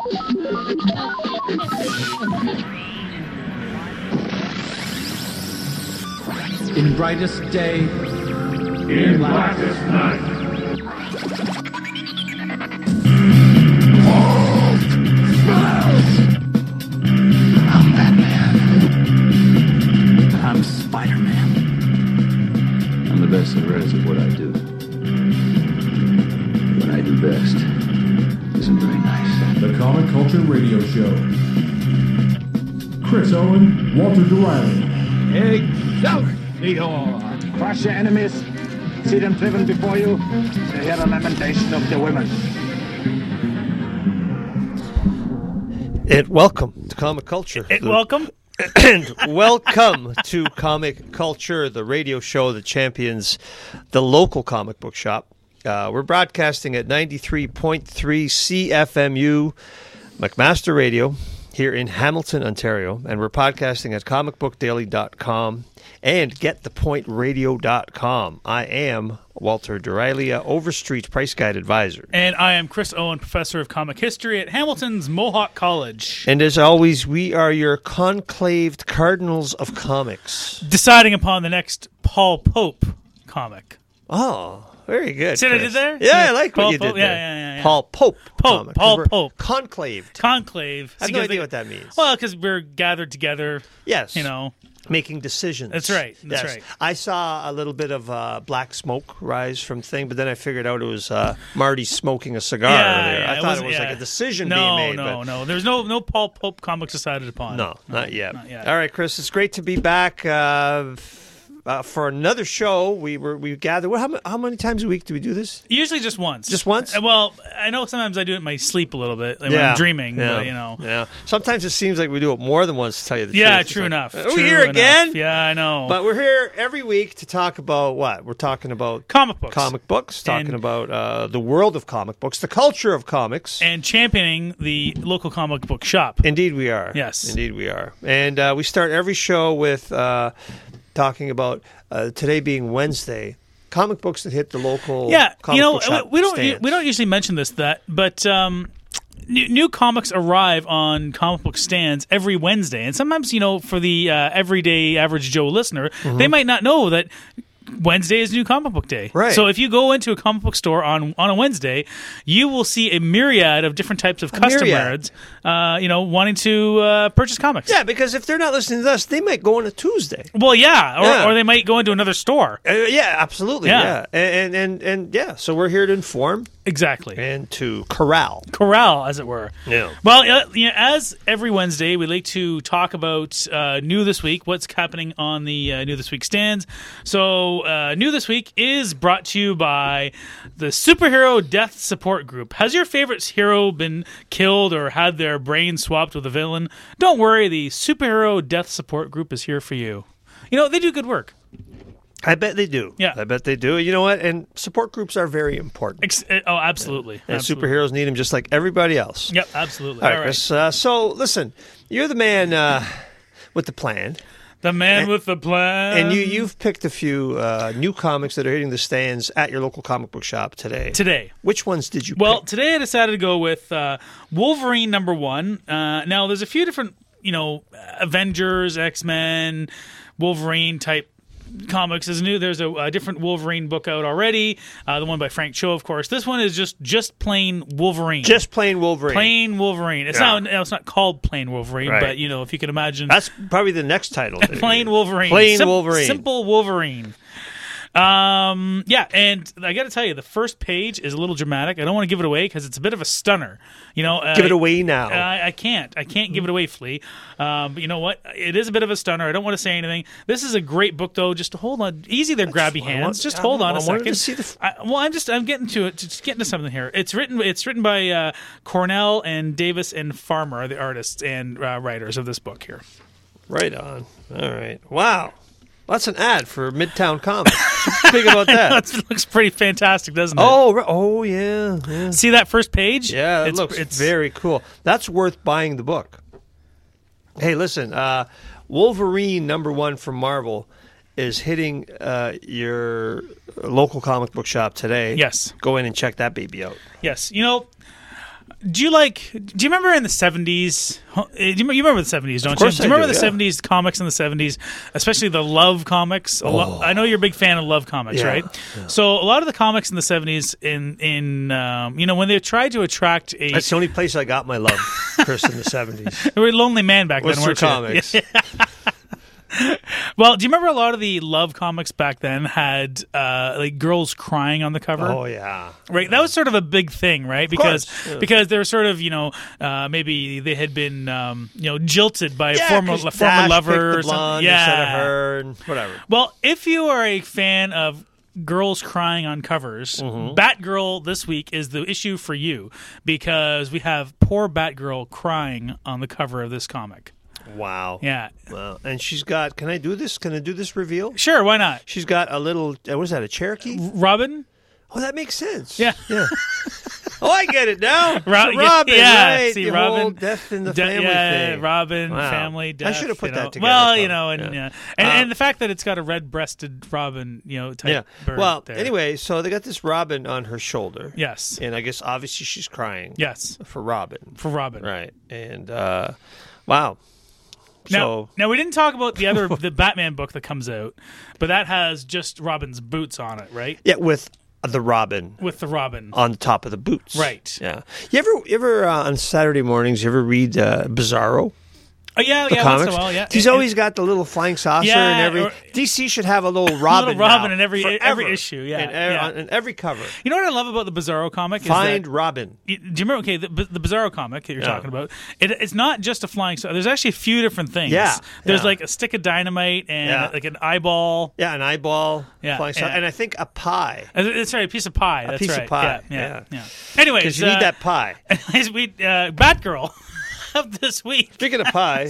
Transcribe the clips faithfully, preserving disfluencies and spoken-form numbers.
In brightest day, in blackest night. I'm Batman. I'm Spider-Man. I'm the best there is at what I do. What I do best isn't very nice. The Comic Culture Radio Show. Chris Owen, Walter DeRiley. Excelsior! Crush your enemies, see them driven before you, and hear the lamentation of the women. And welcome to Comic Culture. And welcome. And welcome to Comic Culture, the radio show that champions the local comic book shop. Uh, we're broadcasting at ninety-three point three C F M U, McMaster Radio, here in Hamilton, Ontario. And we're podcasting at comic book daily dot com and get the point radio dot com. I am Walter DeRiley, Overstreet Price Guide Advisor. And I am Chris Owen, Professor of Comic History at Hamilton's Mohawk College. And as always, we are your conclaved cardinals of comics. Deciding upon the next Paul Pope comic. Oh, very good. See what I Chris. did there? Yeah, I like Paul what you Pope? did there. Yeah, yeah, yeah, yeah. Paul Pope. Pope. comic. Paul We're Pope. Conclaved. Conclave. I have no idea what that means. Well, because we're gathered together. Yes. You know. Making decisions. That's right. That's yes. right. I saw a little bit of uh, black smoke rise from thing, but then I figured out it was uh, Marty smoking a cigar Yeah, earlier. yeah, I it thought was- it was yeah. like a decision No, being made. no, but no. There's no no Paul Pope comics decided upon. No, not yet. Not yet. All right, Chris, it's great to be back uh, f- uh, for another show. We were we gathered. What, how, ma- how many times a week do we do this? Usually just once. Just once? Uh, Well, I know sometimes I do it in my sleep a little bit like when Yeah. I'm dreaming, Yeah. but you know. Yeah. Sometimes it seems like we do it more than once, to tell you the truth. Yeah, It's true like, enough. Are True we here enough. again? Yeah, I know. But we're here every week to talk about what? We're talking about comic books. comic books, talking And- about uh, the world of comic books, the culture of comics. And championing the local comic book shop. Indeed we are. Yes. Indeed we are. And uh, we start every show with uh, talking about, uh, today being Wednesday, comic books that hit the local Yeah, comic you know, book shop we don't stands. we don't usually mention this that, but um, new, new comics arrive on comic book stands every Wednesday, and sometimes you know for the uh, everyday average Joe listener, Mm-hmm. they might not know that Wednesday is New Comic Book Day. Right. So if you go into a comic book store on on a Wednesday, you will see a myriad of different types of A customers, uh, you know, wanting to uh, purchase comics. Yeah, because if they're not listening to us, they might go on a Tuesday. Well, yeah, or, Yeah. or they might go into another store. Uh, yeah, absolutely. Yeah. Yeah. And, and, and, and yeah, so we're here to inform Exactly. and to corral. Corral, as it were. Yeah. Well, uh, you know, as every Wednesday, we like to talk about uh, new this week, what's happening on the uh, new this week stands. So, uh, new this week is brought to you by the Superhero Death Support Group. Has your favorite hero been killed or had their brain swapped with a villain? Don't worry, the Superhero Death Support Group is here for you. You know, they do good work. I bet they do. Yeah. I bet they do. You know what? And support groups are very important. Ex- uh, oh, absolutely. And absolutely. superheroes need them just like everybody else. Yep, absolutely. All right, All right. Chris. Uh, so, listen, you're the man uh, with the plan. The man with the plan. And you, you've picked a few uh, new comics that are hitting the stands at your local comic book shop today. Today. Which ones did you Well, pick? today I decided to go with uh, Wolverine number one. Uh, now, there's a few different, you know, Avengers, X-Men, Wolverine type comics. There's new. There's a, a different Wolverine book out already. Uh, the one by Frank Cho, of course. This one is just just plain Wolverine. Just plain Wolverine. plain Wolverine. It's Yeah. not. It's not called plain Wolverine, Right. but you know, if you can imagine, That's probably the next title. plain Wolverine. Plain Sim- Wolverine. Simple Wolverine. Um, yeah, and I got to tell you, the first page is a little dramatic. I don't want to give it away because it's a bit of a stunner. You know, uh, Give it away now. I, I can't. I can't give it away, Flea. Um, but you know what? It is a bit of a stunner. I don't want to say anything. This is a great book, though. Just hold on, easy there, grabby I hands. want- Just I hold on want- a I wanted second. to see the f- I, well, I'm just I'm getting to it. Just getting to something here. It's written. It's written by uh, Cornell and Davis and Farmer, are the artists and uh, writers of this book here. Right on. All right. Wow. That's an ad for Midtown Comics. Think about that. That looks pretty fantastic, doesn't it? Oh, right. oh yeah, yeah. See that first page? Yeah, it it's, looks it's, very cool. That's worth buying the book. Hey, listen, uh, Wolverine number one from Marvel is hitting uh, your local comic book shop today. Yes. Go in and check that baby out. Yes. You know, Do you like? Do you remember in the seventies? You remember the seventies, don't Of course you? Do you I remember do, the yeah. seventies comics in the seventies, especially the Love comics? A lo- I know you're a big fan of Love comics, Yeah, right? yeah. So a lot of the comics in the seventies, in in um, you know, when they tried to attract a, That's the only place I got my love, Chris, in the seventies. you were a lonely man back Was then, through weren't you? comics. Well, do you remember a lot of the Love comics back then had uh, like girls crying on the cover? Oh, yeah. Right, that was sort of a big thing, right? Because course, yeah. because they were sort of, you know, uh, maybe they had been, um, you know, jilted by a Yeah, former 'cause former Dash lover picked or the something. blonde Yeah, instead of her and whatever. Well, if you are a fan of girls crying on covers, Mm-hmm. Batgirl this week is the issue for you because we have poor Batgirl crying on the cover of this comic. Wow. Yeah, Wow. And she's got, can I do this? Can I do this reveal? sure, why not? She's got a little, uh, what is that, a Cherokee? Robin? Oh, that makes sense. Yeah. Yeah. Oh, I get it now. Ro- So Robin, yeah, right? see, the Robin, whole death in the De- family yeah, thing. Robin, Wow. family, death. I should have put you that know. together. Well, probably. you know, and Yeah. yeah, and, Uh, and the fact that it's got a red-breasted Robin, you know, type Yeah. bird Well, there. anyway, so they got this Robin on her shoulder. Yes. And I guess obviously she's crying. Yes, For Robin. for Robin. Right. And, uh, wow. Now, So, now we didn't talk about the other the Batman book that comes out, but that has just Robin's boots on it, right? yeah, with the Robin With the Robin. on the top of the boots. Right. Yeah. You ever, you ever uh, on Saturday mornings, you ever read uh, Bizarro? Oh yeah, The yeah, comics. once in a while, yeah. He's And- always got the little flying saucer Yeah, in every. or- D C should have a little Robin. little Robin now, in every- forever. every issue, yeah, in, e- yeah. on- in every cover. You know what I love about the Bizarro comic? Is Find that, Robin. do you remember? Okay, the, the Bizarro comic that you're Yeah. talking about. It, it's not just a flying saucer. There's actually a few different things. Yeah, There's yeah. like a stick of dynamite and Yeah. like an eyeball. Yeah, an eyeball. Yeah, flying saucer, and- and I think a pie. Uh, That's right, a piece of pie. That's piece of right. pie, Yeah, yeah. yeah. yeah. Anyways, Because you need uh, that pie. anyways, we uh, Batgirl of this week. Speaking of pie,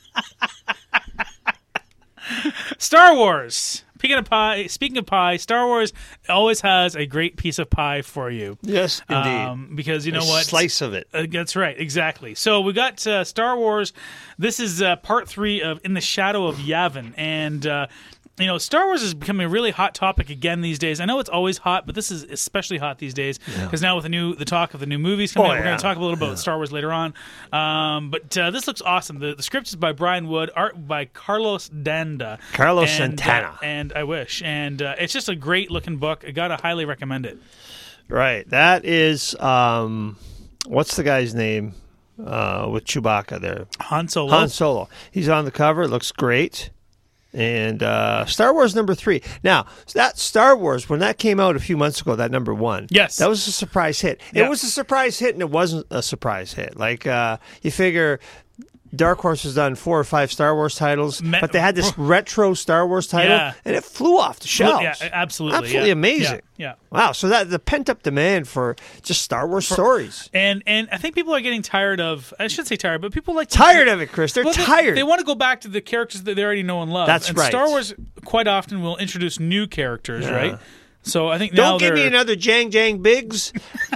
Star Wars. Speaking of pie, speaking of pie, Star Wars always has a great piece of pie for you. yes, indeed. Um, because you know a what? slice of it. Uh, that's right, exactly. So we got uh, Star Wars. This is uh, part three of In the Shadow of Yavin, and uh, you know, Star Wars is becoming a really hot topic again these days. I know it's always hot, but this is especially hot these days because now with the new the talk of the new movies coming Oh, out, we're yeah. going to talk a little about Star Wars later on. Um, but uh, this looks awesome. The, the script is by Brian Wood, art by Carlos Danda. Carlos and, Santana. uh, and I wish, and uh, it's just a great looking book. I gotta highly recommend it. Right. That is, um, what's the guy's name uh, with Chewbacca there? Han Solo. Han Solo. He's on the cover. It looks great. And uh, Star Wars number three. Now, that Star Wars, when that came out a few months ago, that number one, Yes. that was a surprise hit. Yeah. It was a surprise hit, and it wasn't a surprise hit. Like, uh, you figure Dark Horse has done four or five Star Wars titles, Me- but they had this retro Star Wars title, Yeah. and it flew off the shelves. Yeah, absolutely. Absolutely yeah. amazing. Yeah. yeah. Wow, so that the pent up demand for just Star Wars stories. And and I think people are getting tired of. I shouldn't say tired, but people like to, Tired of it, Chris. They're Well, they- tired. They, want to go back to the characters that they already know and love. That's and right. Star Wars quite often will introduce new characters, Yeah. right? So I think now Don't give me they're- another Jang Jang Biggs.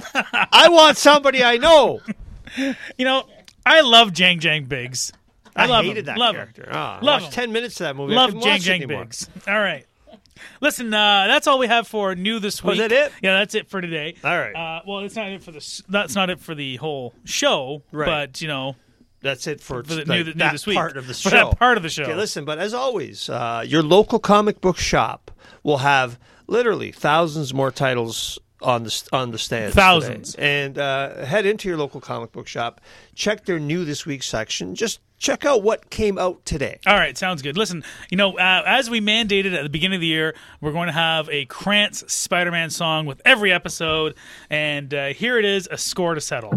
I want somebody I know. You know, I love Jang Jang Biggs. I, I love hated him. that love character. Him. Oh, I Love watched him. ten minutes of that movie. I Love couldn't Jang watch it Jang anymore. Biggs. All right. Listen, uh, that's all we have for new this week. Was that it? Yeah, that's it for today. All right. Uh, well, it's not it for the. s- That's not it for the whole show. Right. But you know, That's it for, for the like, new, new that this week part of the For show. that part of the show. Okay, listen, but as always, uh, your local comic book shop will have literally thousands more titles on the on the stands. Thousands. today. And uh, head into your local comic book shop. Check their new this week section. Just check out what came out today. All right, sounds good. Listen, you know, uh, as we mandated at the beginning of the year, we're going to have a Krantz Spider-Man song with every episode, and uh, here it is, A Score to Settle.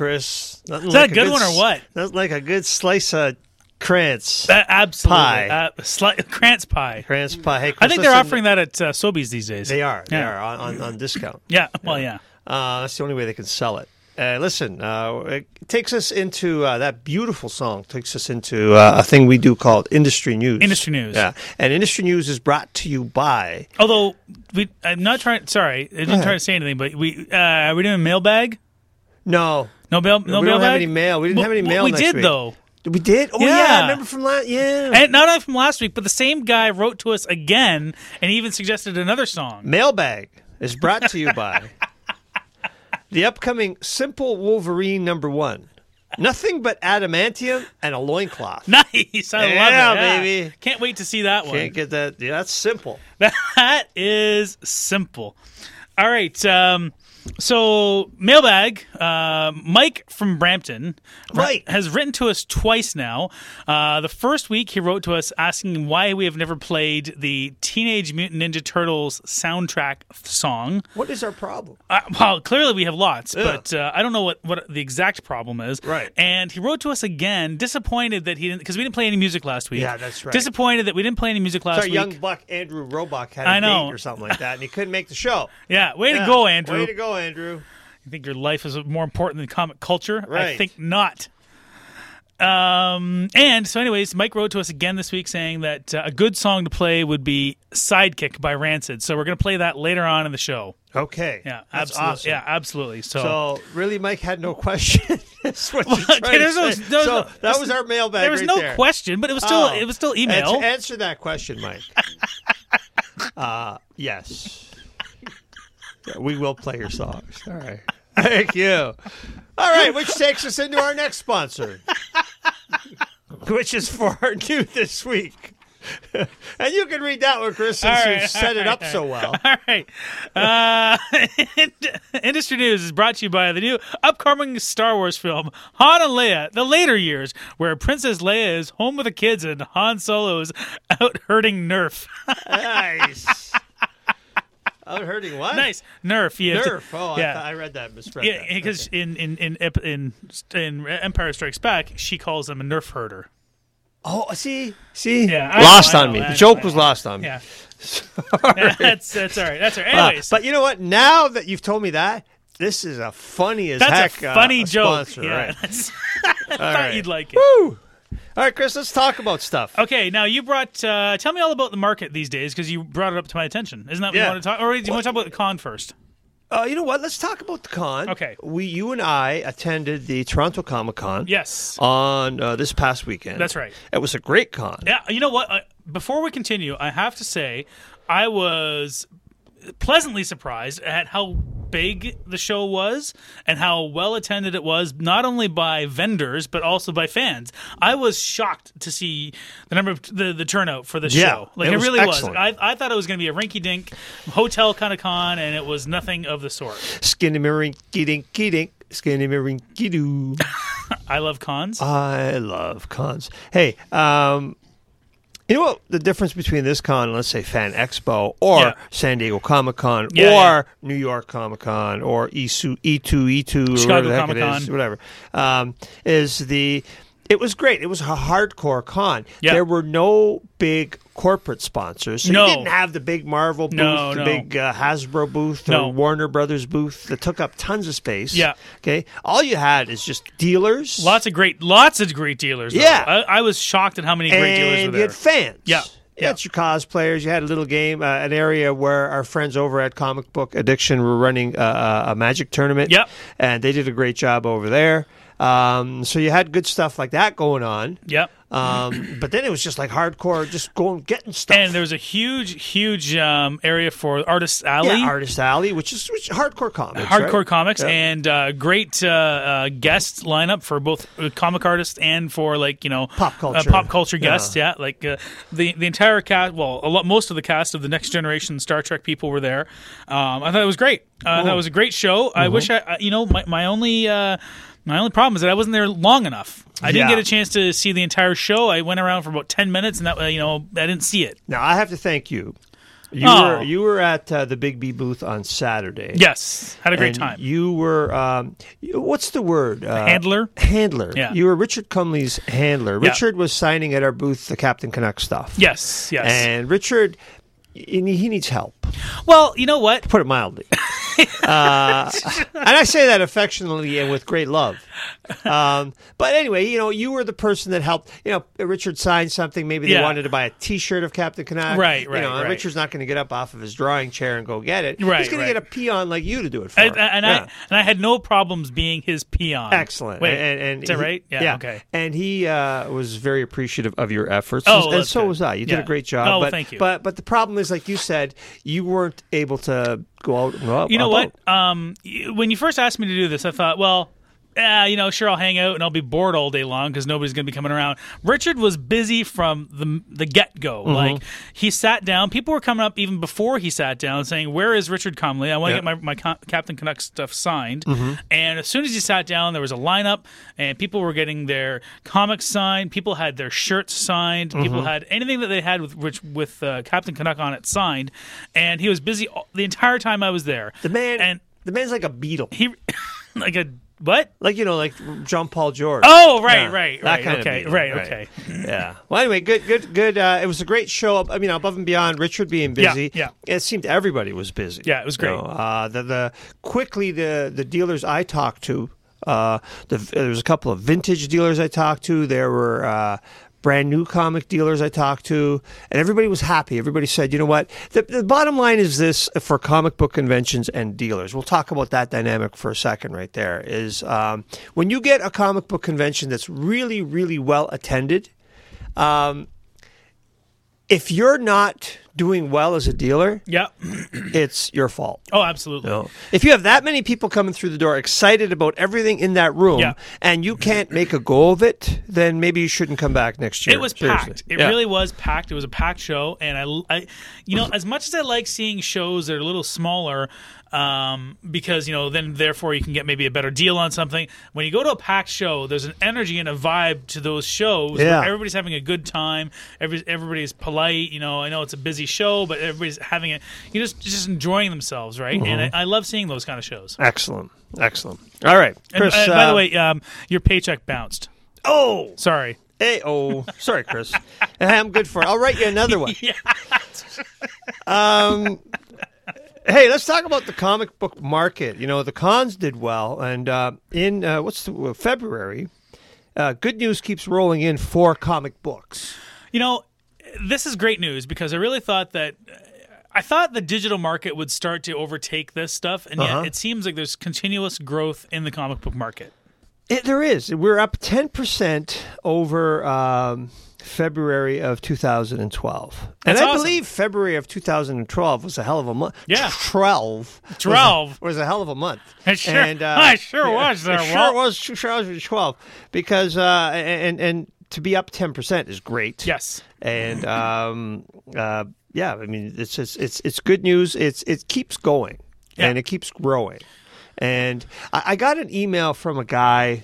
Chris. Nothing Is like that a good one or s- what? Nothing like a good slice of Krantz. Uh, absolutely. Pie. Uh, sli- Krantz pie. Krantz pie. Hey, Chris, I think they're listen, offering that at uh, Sobeys these days. They are. They Yeah. are on, on, on discount. Yeah, well, yeah. Uh, that's the only way they can sell it. Uh, listen, uh, it takes us into uh, that beautiful song. Takes us into uh, a thing we do called industry news. Industry news. Yeah, and industry news is brought to you by. Although, we, I'm not trying, sorry, I didn't ahead. try to say anything, but we, uh, are we doing a mailbag? No, No mail, no we mailbag? don't have any mail. We didn't have any Well, mail. We next did, week. though. We did. Oh yeah, Yeah. I remember from last. Yeah, And not only from last week, but the same guy wrote to us again and even suggested another song. mailbag is brought to you by the upcoming Simple Wolverine number one. Nothing but adamantium and a loincloth. Nice. I Yeah, love it. Yeah. baby. Can't wait to see that one. Can't get that. Yeah, that's simple. That is simple. All right. Um, so, mailbag. Uh, Mike from Brampton Right. has written to us twice now. Uh, the first week, he wrote to us asking why we have never played the Teenage Mutant Ninja Turtles soundtrack song. What is our problem? Uh, well, clearly we have lots, Yeah. but uh, I don't know what, what the exact problem is. Right. And he wrote to us again, disappointed that he didn't, because we didn't play any music last week. Yeah, that's right. Disappointed that we didn't play any music last Sorry, week. young buck Andrew Roebuck had a I know. date or something like that, and he couldn't make the show. Yeah, way Yeah. to go, Andrew. Way to go, Andrew. You think your life is more important than comic culture? I Right. think not. Um, and so, anyways, Mike wrote to us again this week saying that uh, a good song to play would be "Sidekick" by Rancid. So we're going to play that later on in the show. Okay. Yeah, That's absolutely. awesome. Yeah, absolutely. So, So, really, Mike had no question. That's what you're Okay, trying there's to no- say. there's so no- that there's- was our mailbag there was right no there. question, but it was still Oh. it was still email. Answer, answer that question, Mike. uh, yes. Yeah, we will play your songs. All right. Thank you. All right, which takes us into our next sponsor, which is for our new this week. And you can read that one, Chris, since All you've right, set all it up right, so well. All right. Uh, Industry News is brought to you by the new upcoming Star Wars film, Han and Leia, The Later Years, where Princess Leia is home with the kids and Han Solo is out herding Nerf. Nice. Out hurting what? Nice. Nerf. You have to- Nerf. Oh, I, yeah. thought I read that. Misread Yeah, that. because Okay. in, in, in, in, in Empire Strikes Back, she calls him a Nerf herder. Oh, see? See? Yeah, I lost know, I on know, me. I The know, joke I was know. lost on me. Yeah. that's, that's all right. That's all right. Uh, Anyways. but you know what? Now that you've told me that, this is a funny as that's heck a funny uh, joke. sponsor, Yeah, right? that's- I thought right. you'd like it. Woo! All right, Chris, let's talk about stuff. Okay, now you brought. Uh, tell me all about the market these days because you brought it up to my attention. Isn't that what Yeah. you want to talk? Or do you want to talk about the con first? Uh, you know what? Let's talk about the con. Okay. We, you and I attended the Toronto Comic Con. Yes. On uh, this past weekend. That's right. It was a great con. Yeah. You know what? Uh, before we continue, I have to say I was pleasantly surprised at how big the show was and how well attended it was, not only by vendors but also by fans. I was shocked to see the number of the, the turnout for this Yeah, show. Like it it, was really excellent. was. I, I thought it was going to be a rinky-dink hotel kind of con, and it was nothing of the sort. Skinny rinky dinky dink. Skinny rinky doo. I love cons. I love cons. Hey, um, you know what the difference between this con and, let's say, Fan Expo or Yeah. San Diego Comic Con Yeah, or yeah. New York Comic Con or E two, E two, E two or Chicago whatever the heck it Comic-Con. is, whatever, um, is the... It was great. It was a hardcore con. Yeah. There were no big corporate sponsors. So No. you didn't have the big Marvel booth, No, the no. big uh, Hasbro booth, No. or Warner Brothers booth that took up tons of space. Yeah. Okay. All you had is just dealers. Lots of great, lots of great dealers. though. Yeah. I, I was shocked at how many great dealers were and there. you had fans. Yeah. You Yeah. had your cosplayers. You had a little game, uh, an area where our friends over at Comic Book Addiction were running uh, a magic tournament. Yep. And they did a great job over there. Um, so you had good stuff like that going on. Yep. Um, but then it was just like hardcore, just going getting stuff. And there was a huge, huge um, area for Artist Alley. yeah, Artist Alley, which is which, hardcore comics. Hardcore right? comics Yeah. and uh, great uh, uh, guest lineup for both uh, comic artists and for like you know Pop culture. uh, pop culture Yeah. guests. Yeah, like uh, the the entire cast. Well, a lot, most of the cast of the Next Generation Star Trek people were there. Um, I thought it was great. Uh, that was a great show. Mm-hmm. I wish I, I- you know, my my only. Uh, My only problem is that I wasn't there long enough. I didn't Yeah. get a chance to see the entire show. I went around for about ten minutes, and that uh, you know I didn't see it. Now I have to thank you You Oh. were you were at uh, the Big B booth on Saturday. Yes, had a great And time. You were um, what's the word? Uh, Handler? Handler. Yeah. You were Richard Cumley's handler. Yeah. Richard was signing at our booth the Captain Canuck stuff. Yes, yes. And Richard, he he needs help. well, you know what? Put it mildly. uh, and I say that affectionately and with great love. Um, but anyway, you know, you were the person that helped. You know, Richard signed something. Maybe they Yeah. wanted to buy a T-shirt of Captain Canuck. Right, right, You know, and right. Richard's not going to get up off of his drawing chair and go get it. Right, He's going right. to get a peon like you to do it for I, him. and Yeah. I and I had no problems being his peon. Excellent. Wait, and, and is that he- right? Yeah, okay. And he uh, was very appreciative of your efforts. Oh, and that's so good. was I. You did Yeah. a great job. Oh, but, thank you. But but the problem is, like you said, you weren't able to go out and go up. You know up what? Um, y- when you first asked me to do this, I thought, well, eh, you know, sure, I'll hang out and I'll be bored all day long because nobody's going to be coming around. Richard was busy from the the get go. Mm-hmm. Like he sat down. People were coming up even before he sat down, saying, "Where is Richard Cumley? I want to Yeah. get my my Co- Captain Canuck stuff signed." Mm-hmm. And as soon as he sat down, there was a lineup, and people were getting their comics signed. People had their shirts signed. People Mm-hmm. had anything that they had with Rich, with uh, Captain Canuck on it signed. And he was busy all, the entire time I was there. The man, and the man's like a beetle. he like a what? Like, you know, like Jean Paul George. Oh, right, Yeah, right, that right. kind of Okay, beating, right, right. okay. Yeah. Well, anyway, good, good, good. Uh, it was a great show. I mean, above and beyond Richard being busy. Yeah, It seemed everybody was busy. Yeah, it was great. You know, uh, the, the quickly the the dealers I talked to. Uh, the, there was a couple of vintage dealers I talked to. There were uh, brand new comic dealers I talked to, and everybody was happy. Everybody said, you know what? The, the bottom line is this for comic book conventions and dealers. We'll talk about that dynamic for a second right there. Is um, when you get a comic book convention that's really, really well attended, um, if you're not doing well as a dealer, Yeah. it's your fault. Oh, absolutely. No. If you have that many people coming through the door excited about everything in that room Yeah. and you can't make a go of it, then maybe you shouldn't come back next year. It was Seriously. packed. It Yeah. really was packed. It was a packed show, and I, I, you know, as much as I like seeing shows that are a little smaller, um, because you know, then therefore you can get maybe a better deal on something. When you go to a packed show, there's an energy and a vibe to those shows Yeah. where everybody's having a good time. Every, everybody's polite. You know, I know it's a busy show, but everybody's having it. You just just enjoying themselves, right? Mm-hmm. And I, I love seeing those kind of shows. Excellent. Excellent. All right. And, Chris. uh, by uh, the way, um, your paycheck bounced. Oh, Sorry. hey, oh, sorry, Chris. I'm good for it. I'll write you another one. Yeah. Um, hey, let's talk about the comic book market. You know, the cons did well, and uh, in uh, what's the, uh, February, uh, good news keeps rolling in for comic books. You know, this is great news because I really thought that I thought the digital market would start to overtake this stuff, and Uh-huh. yet it seems like there's continuous growth in the comic book market. It, there is. We're up ten percent over um, February of two thousand twelve. And That's I awesome. believe February of two thousand twelve was a hell of a month. Yeah. twelve. twelve. Was a, was a hell of a month. It sure- and, uh, I sure was there, It sure Walt. was. Sure was twelve. Because, uh, and, and to be up ten percent is great. Yes. And, um, uh, yeah, I mean, it's just, it's it's good news. It's It keeps going. Yeah. And it keeps growing. And I, I got an email from a guy.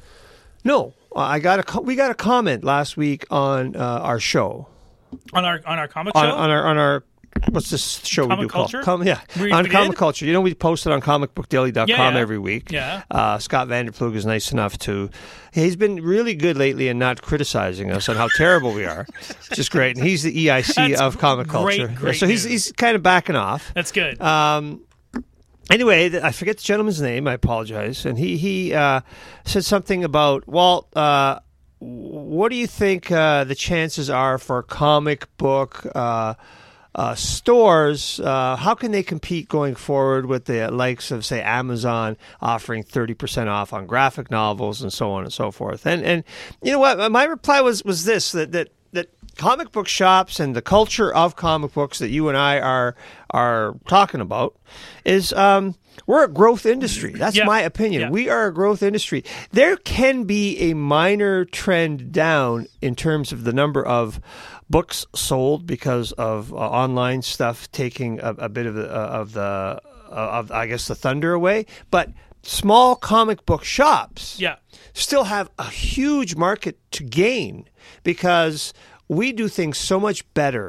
No, I got a co- we got a comment last week on uh, our show On our on our comic on, show? on our on our what's this show we Comic do Culture? called? Com- yeah, We- on we Comic did? Culture. You know, we post it on comic book daily dot com Yeah, yeah. every week. Yeah. Uh, Scott Vanderplug is nice enough to. He's been really good lately and not criticizing us on how terrible we are, which is great. And he's the E I C That's of comic great, culture, great so he's news. he's kind of backing off. That's good. Um, anyway, th- I forget the gentleman's name. I apologize. And he he uh, said something about, Walt, uh, what do you think uh, the chances are for comic book uh, uh, stores? Uh, how can they compete going forward with the likes of, say, Amazon offering thirty percent off on graphic novels and so on and so forth? And and you know what? My reply was was this, that that that comic book shops and the culture of comic books that you and I are are talking about is um, we're a growth industry. That's Yeah. my opinion. Yeah. We are a growth industry. There can be a minor trend down in terms of the number of books sold because of uh, online stuff taking a, a bit of the uh, of the uh, of I guess the thunder away, but small comic book shops yeah. still have a huge market to gain because we do things so much better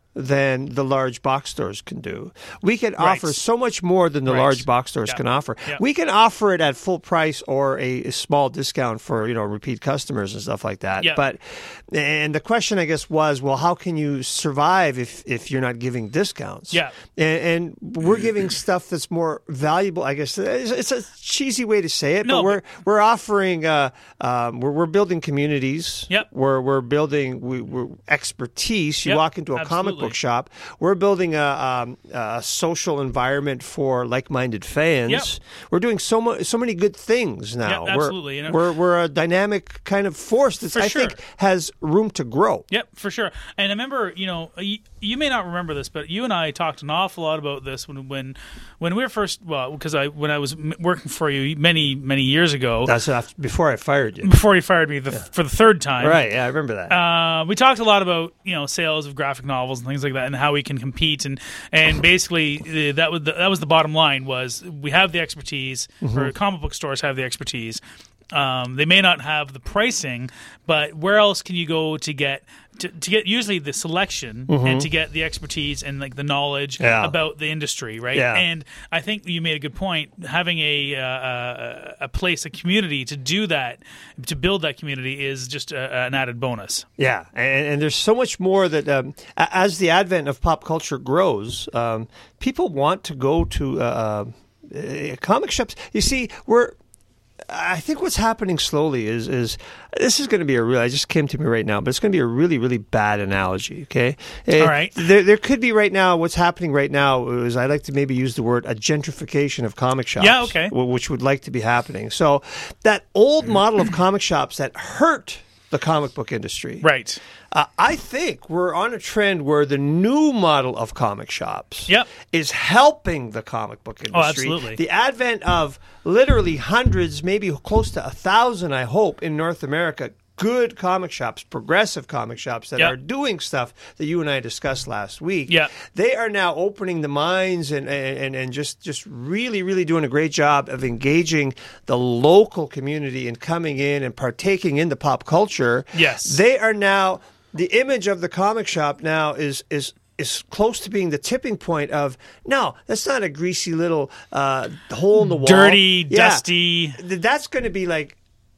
than the large box stores can do. We can Right. offer so much more than the Right. large box stores Yeah. can offer. Yeah. We can offer it at full price or a, a small discount for, you know, repeat customers and stuff like that. Yeah. But and the question, I guess, was, well, how can you survive if, if you're not giving discounts? Yeah. And, and we're giving stuff that's more valuable, I guess. It's, it's a cheesy way to say it, No, but we're but- we're offering uh, um, we're we're building communities. Yep. We're we're building we, we're expertise. You Yep, walk into a comic absolutely. book shop. We're building a, um, a social environment for like-minded fans. Yep. We're doing so much, so many good things now. Yep, absolutely, you know. We're, we're we're a dynamic kind of force that For I sure. think has room to grow. Yep, for sure. And I remember, you know, you, you may not remember this, but you and I talked an awful lot about this when when when we were first. Well, because I when I was m- working for you many many years ago, That's after, before I fired you. before you fired me the, for the third time. Right? Yeah, I remember that. Uh, we talked a lot about you know sales of graphic novels and things like that, and how we can compete, and and basically uh, that was the, that was the bottom line was we have the expertise, Mm-hmm. or comic book stores have the expertise. Um, they may not have the pricing, but where else can you go to get to, to get usually the selection and to get the expertise and like the knowledge Mm-hmm. Yeah. about the industry, right? Yeah. And I think you made a good point. Having a uh, a, a place, a community to do that, to build that community is just a, an added bonus. Yeah, and, and there's so much more that um, a- as the advent of pop culture grows, um, people want to go to uh, uh, comic shops. You see, we're I think what's happening slowly is is this is going to be a real. I just came to me right now, but it's going to be a really really bad analogy. Okay, All right. There there could be right now. What's happening right now is I like to maybe use the word a gentrification of comic shops. Yeah, okay. wh- Which would like to be happening. So that old model of comic shops that hurt the comic book industry. Right. Uh, I think we're on a trend where the new model of comic shops Yep. is helping the comic book industry. Oh, absolutely. The advent of literally hundreds, maybe close to a thousand, I hope, in North America, good comic shops, progressive comic shops that Yep. are doing stuff that you and I discussed last week. Yep. They are now opening the minds and, and, and just, just really, really doing a great job of engaging the local community and coming in and partaking in the pop culture. Yes. They are now... The image of the comic shop now is is is close to being the tipping point of no, that's not a greasy little uh, hole in the wall, Dirty, Yeah. dusty. Th- That's going to be like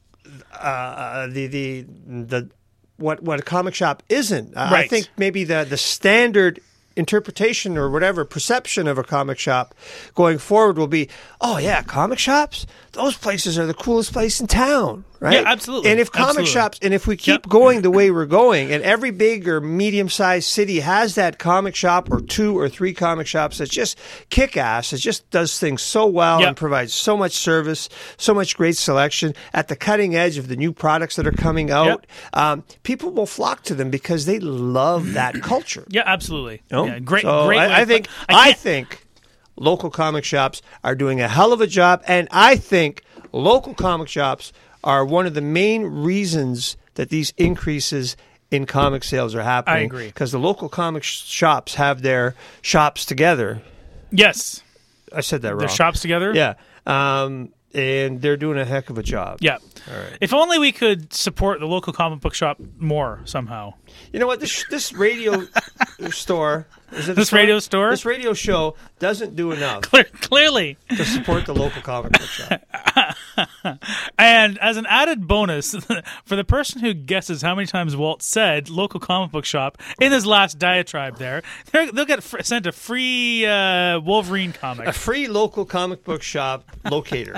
uh, the the the what what a comic shop isn't. Uh, I Right. think maybe the the standard interpretation or whatever perception of a comic shop going forward will be, oh yeah, comic shops, those places are the coolest place in town, right? Yeah, absolutely. And if comic Absolutely. shops, and if we keep Yep. going the way we're going, and every big or medium-sized city has that comic shop or two or three comic shops that just kick ass, it just does things so well Yep. and provides so much service, so much great selection at the cutting edge of the new products that are coming out, Yep. um, people will flock to them because they love that culture. Yeah, absolutely. You know? Yeah, great, So great. way I, I to think put- I, can't- think local comic shops are doing a hell of a job, and I think local comic shops are one of the main reasons that these increases in comic sales are happening. I agree. Because the local comic sh- shops have their shops together. Yes, I said that wrong. their shops together. Yeah. Um, and they're doing a heck of a job. Yeah. All right. If only we could support the local comic book shop more somehow. You know what? This this radio store, is it a This store? radio store? This radio show doesn't do enough Clear- Clearly. to support the local comic book shop. And as an added bonus, for the person who guesses how many times Walt said local comic book shop in his last diatribe there, they're- they'll get fr- sent a free uh, Wolverine comic. A free local comic book shop locator.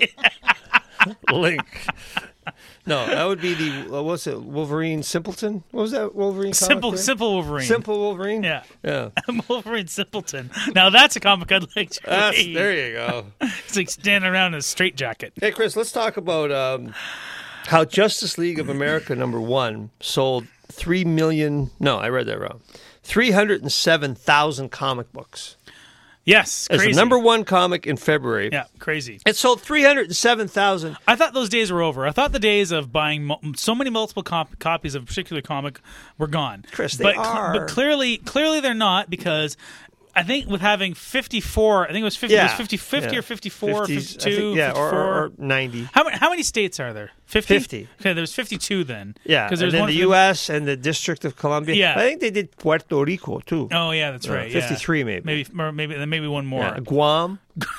Link. No, that would be the, what was it, Wolverine Simpleton? What was that Wolverine comic? Simple, there? simple Wolverine. Simple Wolverine? Yeah. Yeah. Wolverine Simpleton. Now that's a comic I'd like to That's, read. there you go. It's like standing around in a straitjacket. Hey, Chris, let's talk about um, how Justice League of America number one sold three million, no, I read that wrong, three hundred seven thousand comic books. Yes, It's crazy. the number one comic in February. Yeah, crazy. It sold three hundred seven thousand. I thought those days were over. I thought the days of buying mul- so many multiple comp- copies of a particular comic were gone. Chris, they but, are. But clearly, clearly they're not, because I think with having fifty-four, I think it was fifty, Yeah. it was fifty, fifty Yeah. or fifty-four, fifties, I fifty-two, think, yeah, or, fifty-four. or, or ninety. How many, how many states are there? fifty? fifty. Okay, there was fifty-two then. Yeah, Because and there's then one the for U S and the District of Columbia. Yeah. I think they did Puerto Rico, too. Oh, yeah, that's Uh, right. yeah. fifty-three maybe. Maybe, or maybe, then maybe one more. Yeah, Guam.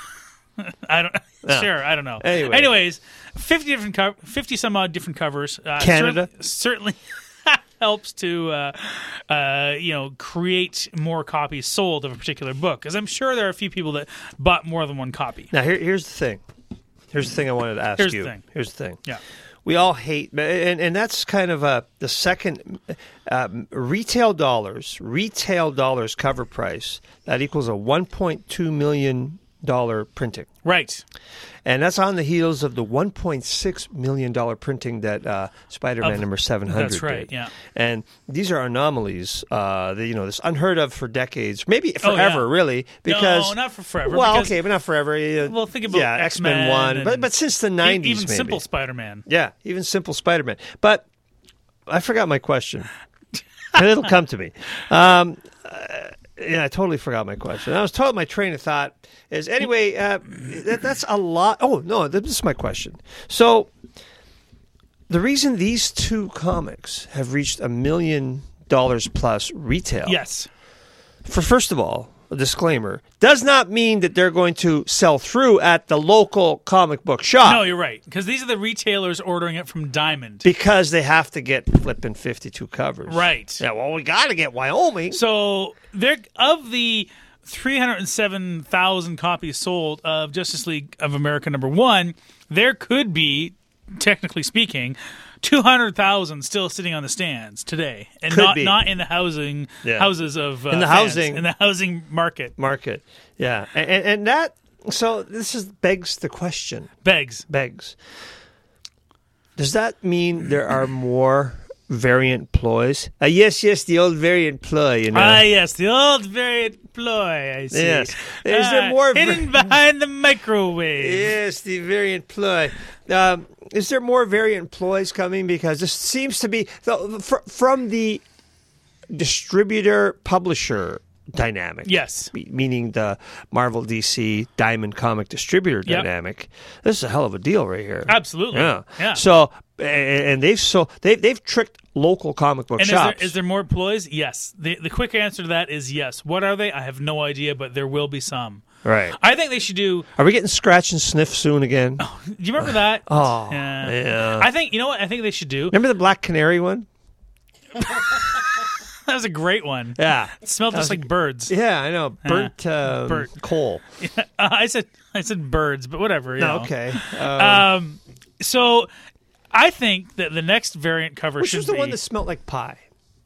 I don't. Yeah. Sure, I don't know. Anyway. Anyways, fifty different, co- fifty some odd different covers. Uh, Canada. cer- certainly helps to, uh, uh, you know, create more copies sold of a particular book. Because I'm sure there are a few people that bought more than one copy. Now, here, here's the thing. Here's the thing I wanted to ask Here's the you. thing. Here's the thing. Yeah. We all hate, and, and that's kind of uh, the second um, retail dollars, retail dollars cover price, that equals a one point two million dollars printing. Right. And that's on the heels of the one point six million dollars printing that uh, Spider-Man Of- number seven hundred that's right, did. yeah. And these are anomalies, uh, that, you know, this unheard of for decades, maybe Oh, forever, yeah. really, because... No, not for forever. Well, because- okay, but not forever. Yeah, Well, think about yeah, X-Men X-Men one, and- but, but since the nineties, Even maybe. simple Spider-Man. Yeah, even simple Spider-Man. But I forgot my question. And it'll come to me. Um, uh, yeah, I totally forgot my question. I was told my train of thought is, anyway, uh, that, that's a lot. Oh, no, this is my question. So the reason these two comics have reached a million dollars plus retail, Yes. for first of all, a disclaimer, does not mean that they're going to sell through at the local comic book shop. No, you're right. Because these are the retailers ordering it from Diamond. Because they have to get flipping fifty-two covers. Right. Yeah, well, we got to get Wyoming. So they're of the three hundred seven thousand copies sold of Justice League of America number one, there could be, technically speaking, two hundred thousand still sitting on the stands today, and Could not be. not in the housing Yeah. houses of uh, In the fans, housing- in the housing market. Market. Yeah. And, and, and that, so this is begs the question. Begs. Begs. Does that mean there are more variant ploys? Uh, yes, yes, the old variant ploy, you know. Ah, yes, the old variant ploy, I see. Yes. Is there Ah, more hidden var- behind the microwave. Yes, the variant ploy. Um, is there more variant ploys coming? Because this seems to be the, fr- from the distributor publisher dynamic. Yes. me- meaning the Marvel D C Diamond comic distributor Yep. dynamic. This is a hell of a deal right here. Absolutely. Yeah. Yeah. So and- and they've so they they've tricked local comic book And is there, shops. is there more ploys? Yes. The the quick answer to that is yes. What are they? I have no idea, but there will be some. right? I think they should do. Are we getting scratch and sniff soon again? Do you remember that? Oh, yeah. yeah. I think you know what I think they should do. Remember the Black Canary one? That was a great one. Yeah. It smelled just like birds. Yeah, I know. Burnt, um, Burnt. coal. Uh, I said I said birds, but whatever. You No, know. okay. Um, Um. So, I think that the next variant cover which should was the be. one that smelled like pie?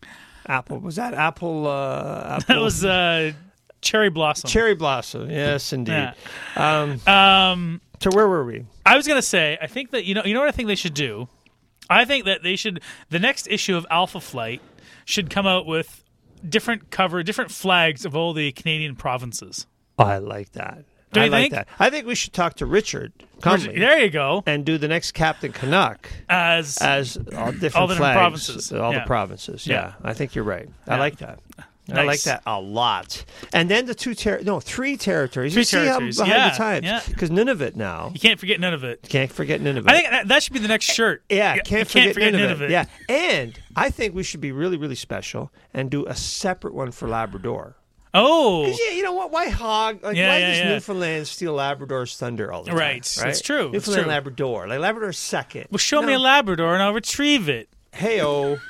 Apple. Was that apple? Uh, apple? that was uh, cherry blossom. Cherry blossom. Yes, indeed. Yeah. Um, Um. so where were we? I was gonna say, I think that you know, you know what I think they should do. I think that they should. The next issue of Alpha Flight should come out with different cover, different flags of all the Canadian provinces. Oh, I like that. Do I you like think? that. I think we should talk to Richard Conley There you go. and do the next Captain Canuck As as all different All the different flags, provinces. all Yeah. the provinces. Yeah. Yeah. I think you're right. I Yeah. like that. I like Nice. that a lot. And then the two ter- no three territories. Three you see territories. how behind Yeah, the times yeah. because Nunavut now. you can't forget none of it. Can't forget Nunavut. I think that, that should be the next shirt. Yeah, You can't, can't forget, forget Nunavut. Nunavut. Yeah, and I think we should be really, really special and do a separate one for Labrador. Oh, 'Cause, yeah, you know what? Why hog? Like, Yeah, why yeah, does yeah. Newfoundland steal Labrador's thunder all the time? Right, Right, that's true, that's Newfoundland, true. Labrador, like Labrador's second. well, show No. me a Labrador and I'll retrieve it. Hey-o.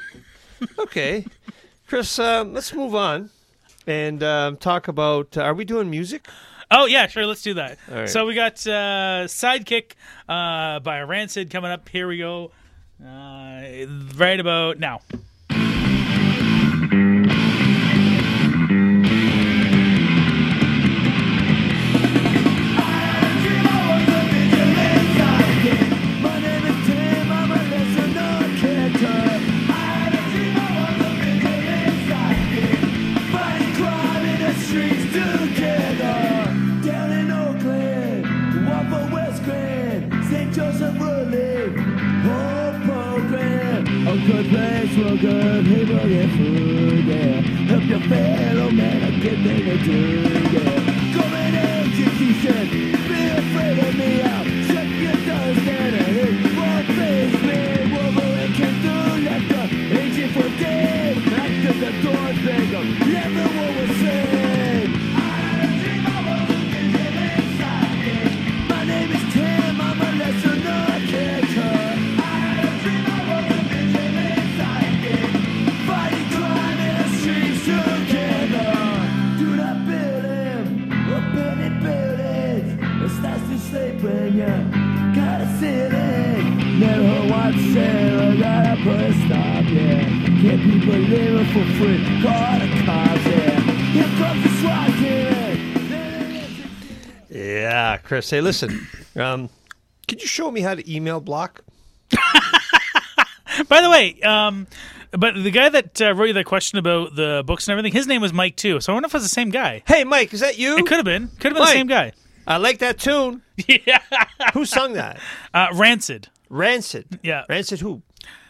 Okay. Chris, um, let's move on and um, talk about, uh, are we doing music? Oh yeah, sure. Let's do that. All right. So we got uh, "Sidekick" uh, by Rancid coming up. Here we go. Uh, right about now. Good, hey, boy, yeah, food, yeah. Help your fellow man, I get things to do. single. Everyone was sing. My name is Tim, I'm a lesser known character. Fighting crime in the streets together. Do not build him, abandoned buildings. It's nice to sleep when you gotta sit in. Never watch Sarah, gotta put a stop, yeah. Can't people living for free, call the cops, yeah. Here comes the SWAT team. Yeah, Chris. Hey, listen. Um, could you show me how to email block? By the way, um, but the guy that uh, wrote you that question about the books and everything, his name was Mike too. So I wonder if it's the same guy. Hey, Mike, is that you? It could have been. Could have been Mike. the same guy. I like that tune. Yeah. Who sung that? Uh, Rancid. Rancid. Yeah. Rancid who?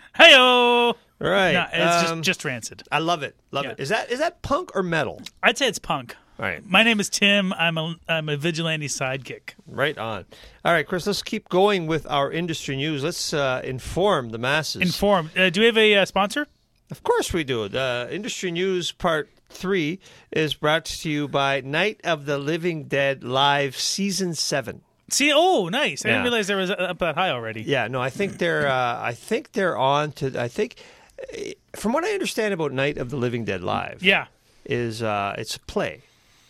Hey-o! Right. No, it's um, just, just Rancid. I love it. Love Yeah. it. Is that is that punk or metal? I'd say it's punk. All right. My name is Tim. I'm a I'm a vigilante sidekick. Right on. All right, Chris, let's keep going with our industry news. Let's uh, inform the masses. Informed. Uh, do we have a uh, sponsor? Of course we do. The industry news part three is brought to you by Night of the Living Dead Live Season seven. See, oh, nice. I Yeah. didn't realize there was up that high already. Yeah, no, I think they're. Uh, I think they're on to. I think, uh, from what I understand about Night of the Living Dead Live, Yeah. is uh, it's a play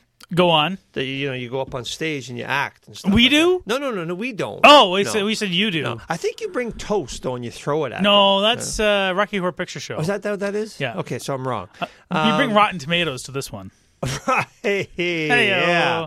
Go on. that you know you go up on stage and you act and stuff. We like do? that. No, no, no, no. We don't. Oh, we no. said we said you do. No. I think you bring toast though, and you throw it at. No, them. that's uh, Rocky Horror Picture Show. Oh, is that what that is? Yeah. Okay, so I'm wrong. you bring Rotten Tomatoes to this one. Hey, Hey-o. yeah.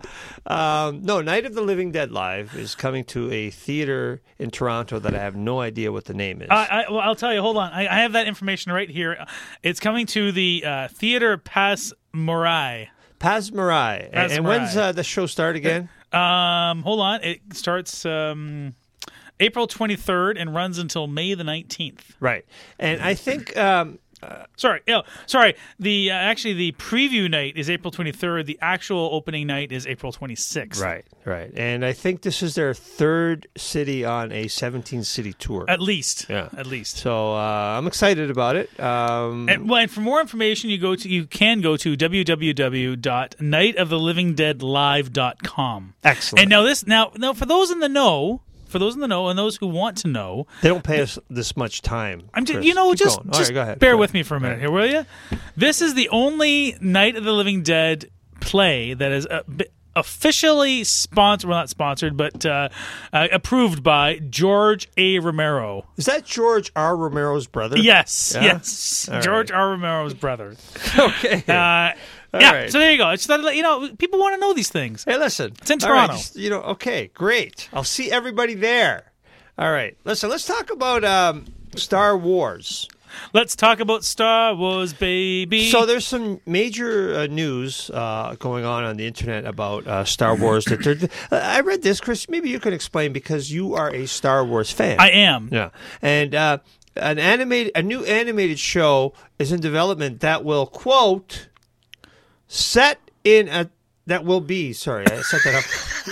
Um, no, Night of the Living Dead Live is coming to a theater in Toronto that I have no idea what the name is. I, I, well, I'll tell you. Hold on. I, I have that information right here. It's coming to the uh, Theater Pass Morai. Paz Marai. And, Paz and when's Marai. uh, the show start again? Um, hold on. It starts um, April twenty-third and runs until May the nineteenth. Right. And I think um, Sorry, oh, sorry. The uh, actually the preview night is April twenty-third. The actual opening night is April twenty-sixth. Right, right. And I think this is their third city on a seventeen-city tour. At least. Yeah. At least. So uh, I'm excited about it. Um, And, well, and for more information, you go to you can go to w w w dot night of the living dead live dot com. Excellent. And now this now now for those in the know, for those in the know, and those who want to know, they don't pay us this much time. I'm just Chris. you know Keep just going. All just right, go ahead. bear Go with ahead. me for a minute All here, will you? This is the only Night of the Living Dead play that is uh, b- officially sponsored, well not sponsored, but uh, uh, approved by George A. Romero. Is that George R. Romero's brother? Yes, Yeah? yes, All George right. R. Romero's brother. Okay. Uh, All yeah, right. so there you go. It's not, you know, people want to know these things. Hey, listen. It's in All right, Toronto. just, you know, okay, great. I'll see everybody there. All right. Listen, let's talk about um, Star Wars. Let's talk about Star Wars, baby. So there's some major uh, news uh, going on on the internet about uh, Star Wars. That they're- I read this, Chris. Maybe you can explain because you are a Star Wars fan. I am. Yeah, and uh, an animated, a new animated show is in development that will quote set in a that will be. Sorry, I set that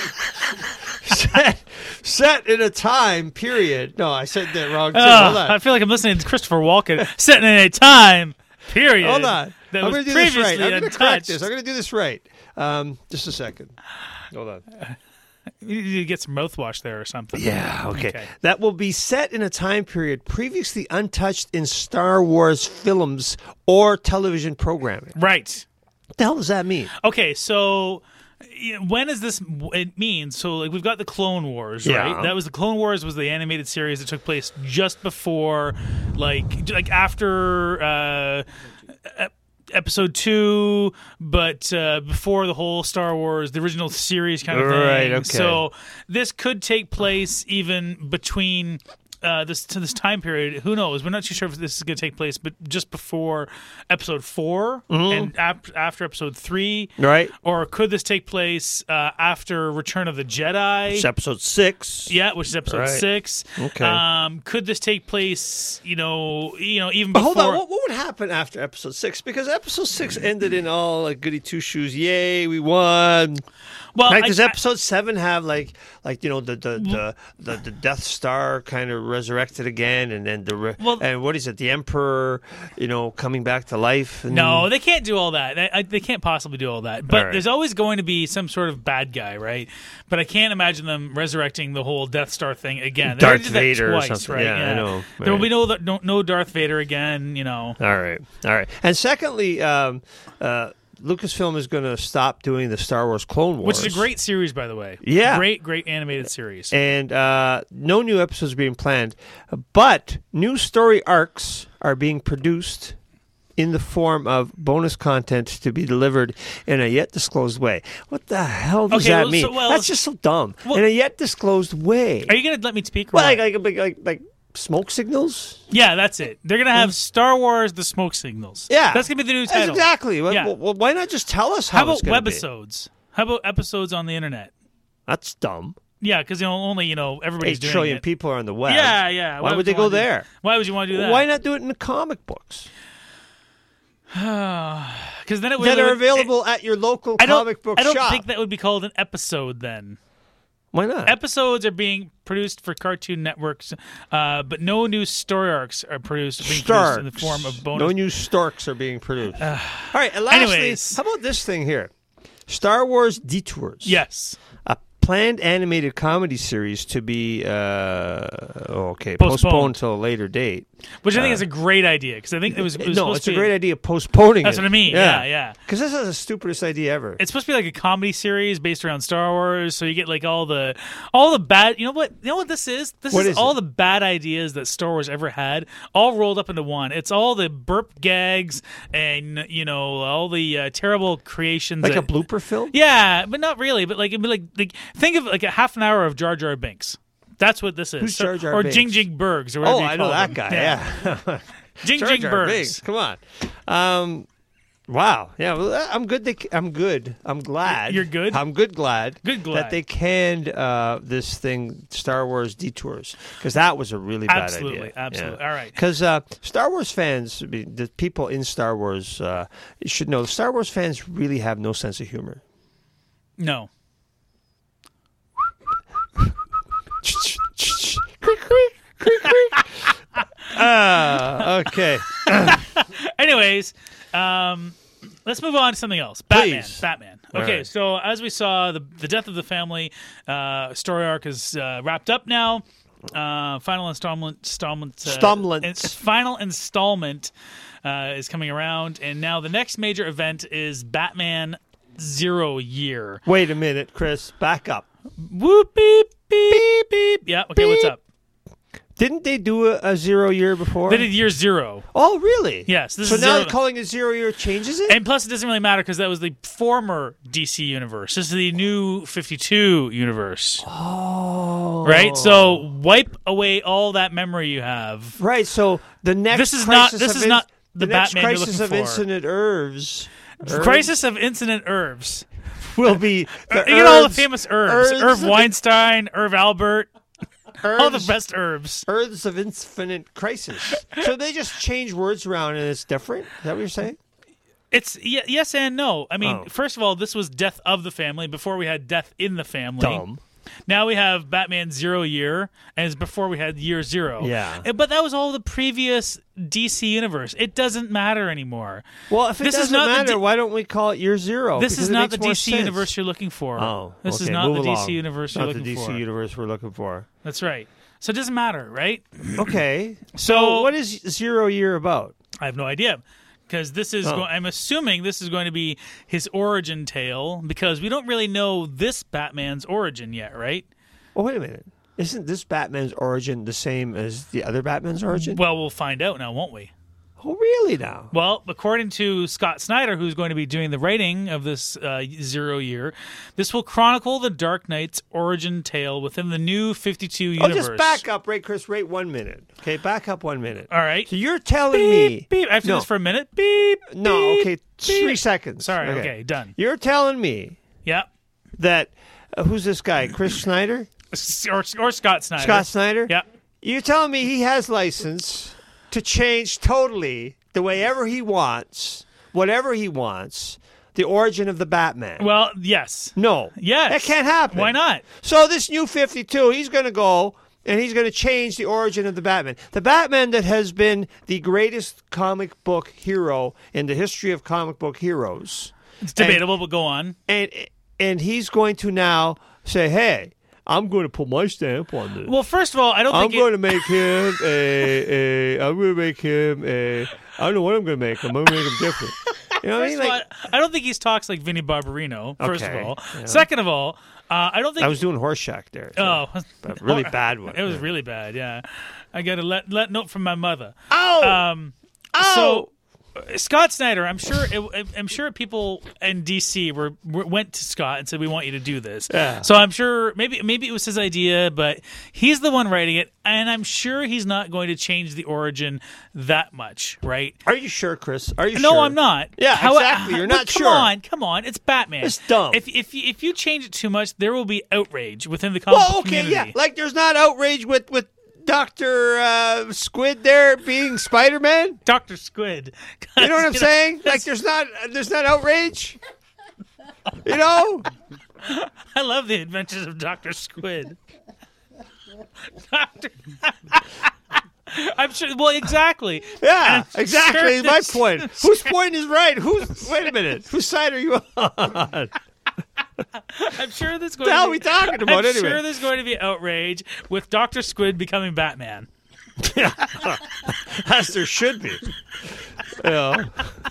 up. set, set in a time period. No, I said that wrong too. Ugh, Hold on. I feel like I'm listening to Christopher Walken sitting in a time period. Hold on. That I'm was going to do this previously right. I'm going to correct untouched. this. I'm going to do this right. Um, just a second. Hold on. You need to get some mouthwash there or something. Yeah, okay. Okay. That will be set in a time period previously untouched in Star Wars films or television programming. Right. What the hell does that mean? Okay, so you know, when is this? It means so like we've got the Clone Wars, Yeah. right? That was the Clone Wars was the animated series that took place just before, like like after uh, ep- episode two, but uh, before the whole Star Wars, the original series kind of thing. Right, okay. So this could take place even between. Uh, this to this time period, who knows? We're not too sure if this is going to take place, but just before episode four and ap- after episode three, Right. or could this take place uh, after Return of the Jedi? It's episode six. Yeah, which is episode Right. six. Okay. Um, could this take place? You know, you know, even But before. hold on, what, what would happen after episode six? Because episode six ended in all like goody two shoes. Yay, we won! well, Like, I- does I- episode seven have like, like you know, the the the, the, the Death Star kind of resurrected again, and then the re- Well- and what is it? The Emperor, you know, coming back to life. And, No, they can't do all that. I, I, they can't possibly do all that. But All right. there's always going to be some sort of bad guy, right? But I can't imagine them resurrecting the whole Death Star thing again. They Darth already did that Vader or twice, something. right? Yeah, I know. There will Right. be no, no no Darth Vader again. You know. All right, all right. And secondly, um, uh, Lucasfilm is going to stop doing the Star Wars Clone Wars, Which is a great series, by the way. Yeah. Great, great animated series. And uh, no new episodes are being planned, but new story arcs are being produced in the form of bonus content to be delivered in a yet disclosed way. What the hell does Okay, that well, mean? so- well- That's just so dumb. Well- in a yet disclosed way. Are you going to let me speak? or Well, not? like, like, like, like, like smoke signals? yeah, that's it. They're going to have Star Wars: The Smoke Signals. Yeah. That's going to be the new That's title. exactly. Well, Yeah. well, why not just tell us How how, it's about gonna be? webisodes? How about episodes on the internet? That's dumb. Yeah, because you know, only you know everybody's Eight doing trillion it. people are on the web. Yeah, yeah. Why, would you they go wanna do- there? Why would you want to do that? Why not do it in the comic books Because then it would that it are would- available at your local I don't, comic book I don't shop? think that would be called an episode then. Why not? Episodes are being produced for Cartoon Networks, uh, but no new story arcs are produced, being produced in the Starks. form of bonus. No new Storks are being produced. All right, and lastly, anyways. how about this thing here? Star Wars Detours. Yes. A planned animated comedy series to be, uh, oh, okay, Postponed. postponed until a later date. Which I think is a great idea because I think it was, it was no, supposed it's to a be great idea postponing That's it. what I mean. Yeah, yeah. Because this is the stupidest idea ever. It's supposed to be like a comedy series based around Star Wars, so you get like all the all the bad. You know what? You know what this is? This What is, is all it? the bad ideas that Star Wars ever had, all rolled up into one. It's all the burp gags and you know all the uh, terrible creations. like a that- blooper film? Yeah, but not really. But like, it'd be like, like think of like a half an hour of Jar Jar Binks. That's what this is. Who's Jar Jar or Binks? Jing Jing Bergs or whatever Oh, you I know call that them. guy. Yeah. Jing Jar Jing Jar Bergs. Binks. Come on. Um, wow. Yeah. Well, I'm good. They, I'm good. I'm glad. You're good? I'm good. Glad. Good glad. that they canned uh, this thing, Star Wars Detours, because that was a really bad Absolutely, idea. absolutely. All right. Because uh, Star Wars fans, I mean, the people in Star Wars, uh, you should know, Star Wars fans really have no sense of humor. No. Ah, okay. Anyways, um, let's move on to something else. Batman. Please. Batman. All Okay, right. so as we saw, the the death of the family uh, story arc is uh, wrapped up now. Uh, final installment, installment, uh, Installment. in- final installment uh, is coming around, and now the next major event is Batman Zero Year. Wait a minute, Chris. Back up. Whoop beep beep beep. Yeah. Okay. What's up? Didn't they do a, a zero year before? They did Year Zero. Oh, really? Yes, this so is now zero- calling it zero year changes it? And plus, it doesn't really matter because that was the former D C universe. This is the new fifty-two universe. oh. Right? So wipe away all that memory you have. Right, so the next This is not- crisis this of is in- not the next Batman you're crisis looking of for. Infinite Herbs. Herbs Crisis of Incident Herbs. will be the You get all the herbs- famous herbs. herbs Irv of- Weinstein, Irv Albert, all the herbs- best herbs. Herbs of Infinite Crisis. So they just change words around and it's different? Is that what you're saying? It's y- yes and no. I mean, Oh. first of all, this was Death of the Family. Before we had Death in the Family. Dumb. Now we have Batman Zero Year, and it's before we had Year Zero. Yeah. Uh, But that was all the previous D C universe. It doesn't matter anymore. Well, if it This is doesn't not the matter, D- why don't we call it year zero? This Because is it not makes the more D C sense. universe you're looking for. Oh, This is okay, not the move D C along. universe you're Not looking the D C for. universe we're looking for. That's right. So it doesn't matter, right? Okay. So- So what is zero year about? I have no idea. Because this is, Oh. go- I'm assuming this is going to be his origin tale, because we don't really know this Batman's origin yet, right? Well, wait a minute. Isn't this Batman's origin the same as the other Batman's origin? Well, we'll find out now, won't we? oh, really now? Well, according to Scott Snyder, who's going to be doing the writing of this uh, Zero Year, this will chronicle the Dark Knight's origin tale within the new fifty-two Oh, universe. just back up, right, Chris? Wait one minute. Okay, back up one minute. All right. So you're telling Beep, me... beep. I have to do no, this for a minute. Beep. no, beep, okay, three beep. seconds. Sorry, okay, done. You're telling me Yeah. that... Uh, who's this guy? Chris Snyder? S- Or, or Scott Snyder. Scott Snyder? Yeah. You're telling me he has license to change totally the way ever he wants, whatever he wants, the origin of the Batman. Well, yes. no. Yes. That can't happen. Why not? So this new fifty-two, he's going to go and he's going to change the origin of the Batman. The Batman that has been the greatest comic book hero in the history of comic book heroes. It's debatable, and, but go on. And and he's going to now say, hey, I'm going to put my stamp on this. Well, first of all, I don't I'm think going it, to make him a, a. I'm going to make him a. I don't know what I'm going to make him. I'm going to make him different. You know what I mean? First of Like, all, I don't think he talks like Vinnie Barbarino, first Okay, of all. yeah. Second of all, uh, I don't think... I was doing Horseshack there. so- Oh. but really bad one. It was really bad, yeah. I got a let, let note from my mother. Oh! Um, Oh! So... Scott Snyder, I'm sure. It, I'm sure people in D C were, were went to Scott and said, "We want you to do this." Yeah. So I'm sure maybe maybe it was his idea, but he's the one writing it, and I'm sure he's not going to change the origin that much, right? Are you sure, Chris? Are you No, sure? I'm not. Yeah, How- exactly. You're but not come sure. Come on, come on. It's Batman. It's dumb. If if you, if you change it too much, there will be outrage within the comic Well, book okay, community. yeah. Like there's not outrage with with Doctor uh, Squid there being Spider-Man. Doctor Squid. You know what I'm You saying? Like there's not there's not outrage. You know? I love the adventures of Doctor Squid. Doctor I'm sure. Well, exactly. Yeah, I'm exactly. sure My this- point. Whose point is right? Who's? Wait a minute. Whose side are you on? I'm sure there's going the hell to are be, we talking about I'm anyway? sure there's going to be outrage with Doctor Squid becoming Batman. As there should be. You know.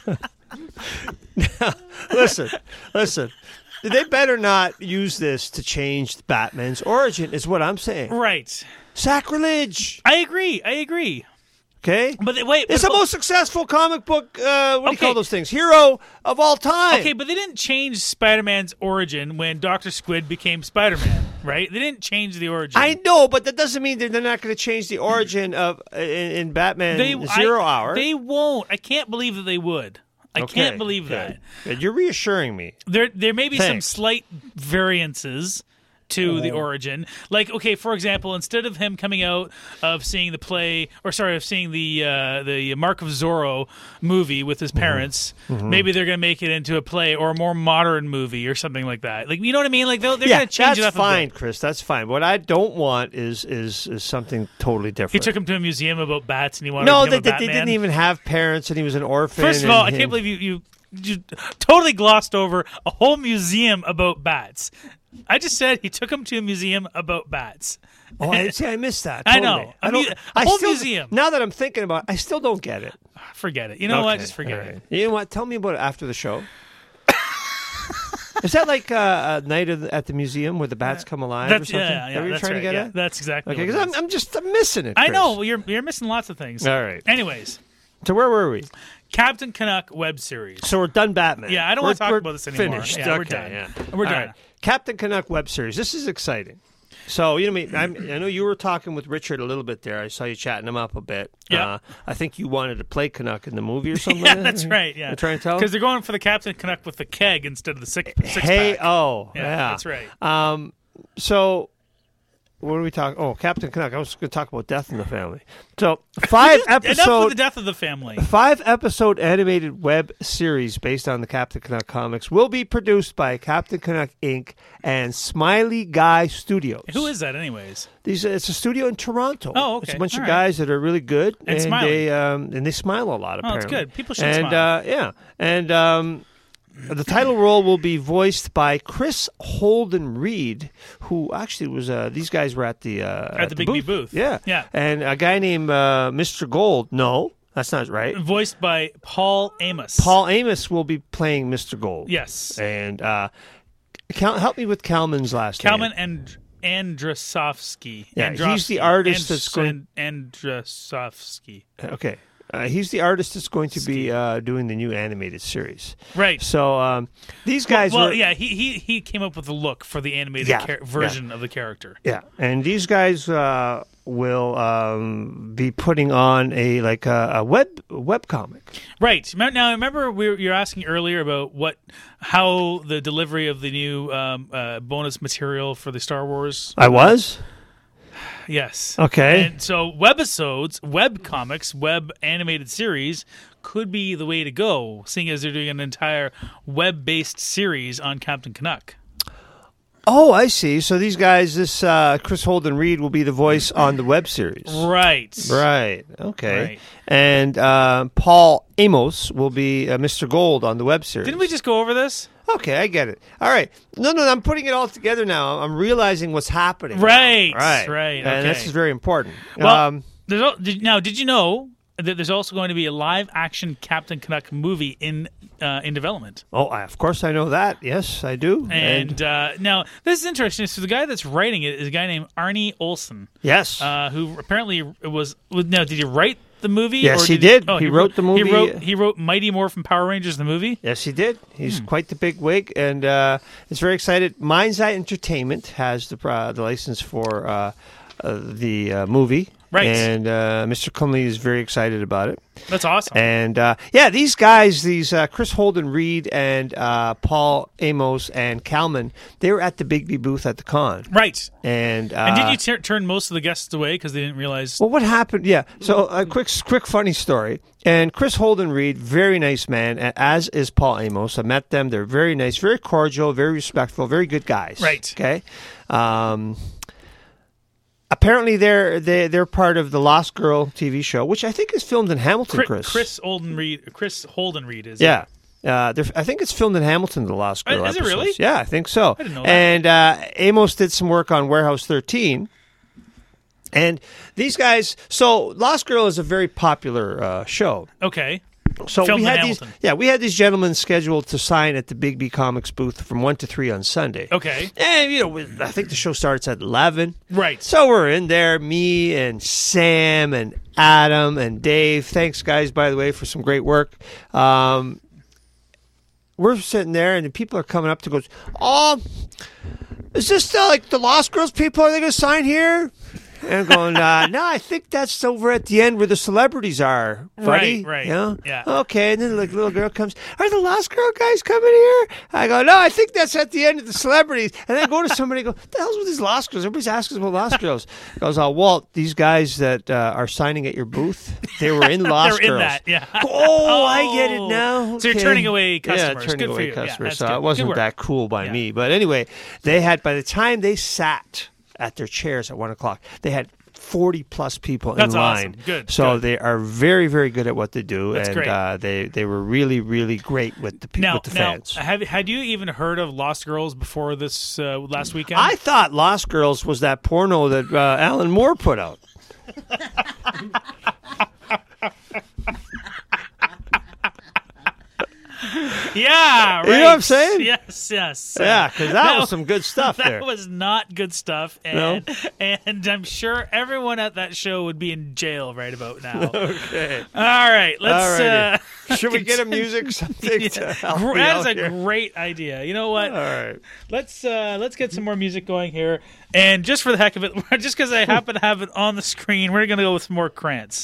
Now, listen, listen. They better not use this to change Batman's origin, is what I'm saying. Right. Sacrilege. I agree. I agree. Okay? But th- wait, It's but- the most successful comic book, uh, what do you Okay. call those things? Hero of all time. Okay, but they didn't change Spider-Man's origin when Doctor Squid became Spider-Man, right? They didn't change the origin. I know, but that doesn't mean that they're not going to change the origin of uh, in, in Batman they, Zero I- Hour. They won't. I can't believe that they would. I Okay, can't believe good. that. Good. You're reassuring me. There, there may be some Thanks. slight variances to the origin. Like, okay, for example, instead of him coming out of seeing the play, or sorry, of seeing the uh, the Mark of Zorro movie with his parents, maybe they're going to make it into a play or a more modern movie or something like that. Like, you know what I mean? Like, they'll, they're Yeah, going to change that's it up fine, a bit. Chris. That's fine. What I don't want is is, is something totally different. He took him to a museum about bats, and he wanted no, to they, become a they, they Batman. didn't even have parents, and he was an orphan. First of all, I and can't him- believe you, you you totally glossed over a whole museum about bats. I just said he took him to a museum about bats. Oh, I, see, I missed that. I Totally. know. I A don't. mu- a I whole still, museum. Now that I'm thinking about it, I still don't get it. Forget it. You know what? Okay, Just forget all right. it. You know what? Tell me about it after the show. Is that like uh, a night of the, at the museum where the bats come alive That's or something? yeah, is yeah. that what you're That's trying right. to get yeah, at? That's exactly. Okay, what it because I'm, is. I'm just I'm missing it. I Chris. know you're you're missing lots of things. All right. Anyways, So where were we? Captain Canuck web series. So we're done Batman. Yeah, I don't We're- want to talk we're about this anymore. Finished. Yeah, we're Okay, done. yeah. We're All done. right. Captain Canuck web series. This is exciting. So you know, me, I'm, I know you were talking with Richard a little bit there. I saw you chatting him up a bit. Yeah. Uh, I think you wanted to play Canuck in the movie or something. Yeah, like that? that's right. Yeah, You're trying to tell? because they're going for the Captain Canuck with the keg instead of the six six Hey, pack. oh, Yeah, yeah, that's right. Um, so what are we talking? Oh, Captain Canuck. I was going to talk about death in the family. So five Enough episode, with the death of the family. five episode animated web series based on the Captain Canuck comics will be produced by Captain Canuck Incorporated and Smiley Guy Studios. Who is that, anyways? These? It's a studio in Toronto. Oh, okay. It's a bunch All of right. guys that are really good, And smiling. they um, and they smile a lot. Oh, Apparently, it's good. People should and, smile. Uh, yeah, and um, the title role will be voiced by Chris Holden Reed, who actually was. Uh, these guys were at the uh, At the Big B booth. Yeah, Yeah. and a guy named uh, Mister Gold. No, that's not right. Voiced by Paul Amos. Paul Amos will be playing Mister Gold. Yes. and uh, Cal- help me with Kalman's last Kalman name. and Andrasovsky. Yeah, he's Androsky. the artist And- that's going- and- Andrasovsky. Okay. Uh, he's the artist that's going to be uh, doing the new animated series. Right. So um, these guys well, were, yeah, he, he he came up with the look for the animated Yeah, char- version of the character. yeah, and these guys uh, will um, be putting on a like a, a web web comic. Right. Now, now, remember we were, you were asking earlier about what, how the delivery of the new um, uh, bonus material for the Star Wars. I was Yes. okay. And so webisodes, web comics, web animated series could be the way to go, seeing as they're doing an entire web-based series on Captain Canuck. Oh, I see. So these guys, this uh, Chris Holden Reed will be the voice on the web series. Right. Right. Okay. Right. And uh, Paul Amos will be uh, Mister Gold on the web series. Didn't we just go over this? Okay, I get it. All right. No, no, I'm putting it all together now. I'm realizing what's happening. now. Right. Right. Right. And okay. this is very important. Well, um, there's al- did, now, did you know that there's also going to be a live-action Captain Canuck movie in uh, in development? oh, I, of course I know that. Yes, I do. And uh, now, this is interesting. So the guy that's writing it is a guy named Arnie Olson, yes. uh, who apparently was. Now, did he write the movie? Yes, or he did. did. Oh, He wrote the movie. He wrote, he wrote Mighty Morphin Power Rangers, the movie. Yes, he did. He's Hmm. quite the big wig, and uh, is very excited. Mind's Eye Entertainment has the uh, the license for uh, uh, the uh, movie, Right. And uh, Mister Cumley is very excited about it. That's awesome. And uh, yeah, these guys, these uh, Chris Holden Reed and uh, Paul Amos and Kalman, they were at the Bigby booth at the con. right. And uh, And did you t- turn most of the guests away because they didn't realize? Well, what happened? Yeah. So a quick, quick, funny story. And Chris Holden Reed, very nice man, a- as is Paul Amos. I met them. They're very nice, very cordial, very respectful, very good guys. Right. Okay. Um, apparently, they're they, they're part of the Lost Girl T V show, which I think is filmed in Hamilton. Chris, Chris. Chris Holden Reed. Chris Holden Reed is. Yeah. Uh, they're- I think it's filmed in Hamilton, the Lost Girl. Uh, is it episodes. really? Yeah, I think so. I didn't know that. And uh, Amos did some work on Warehouse thirteen. And these guys, so Lost Girl is a very popular uh, show. Okay. So Filmed we in had these, Hamilton. yeah, we had these gentlemen scheduled to sign at the Bigby Comics booth from one to three on Sunday. Okay. And you know, we- I think the show starts at eleven. Right. So we're in there, me and Sam and Adam and Dave. Thanks, guys, by the way, for some great work. Um, we're sitting there, and the people are coming up to go, "Oh, is this uh, like the Lost Girls people? Are they going to sign here?" And I'm going, uh, no, I think that's over at the end where the celebrities are, buddy. Right, right. You know? Yeah. Okay, and then like little girl comes, are the Lost Girl guys coming here? I go, no, I think that's at the end of the celebrities. And then I go to somebody and go, what the hell's with these Lost Girls? Everybody's asking about Lost Girls. He goes, oh, Walt, these guys that uh, are signing at your booth, they were in Lost They're in Girls. that, yeah. Oh, I get it now. So you're Okay. turning away customers. Yeah, turning Good for away you. Yeah, customers. that's so good. it wasn't Good work. that cool by Yeah. me. But anyway, they had, by the time they sat at their chairs at one o'clock, they had forty plus people That's in line. awesome. Good, So good. they are very, very good at what they do, That's and great. Uh, they they were really, really great with the pe- Now, with the now, fans. have had you even heard of Lost Girls before this uh, last weekend? I thought Lost Girls was that porno that uh, Alan Moore put out. yeah, right. You know what I'm saying? Yes, yes. Yeah, because that, was some good stuff That there. was not good stuff, and and I'm sure everyone at that show would be in jail right about now. Okay. All right, let's. Alrighty. Uh, Should we get a music something to help me that is out a here? great idea. You know what? All right. Let's uh, let's get some more music going here, and just for the heck of it, just because I happen to have it on the screen, we're gonna go with some more Krantz.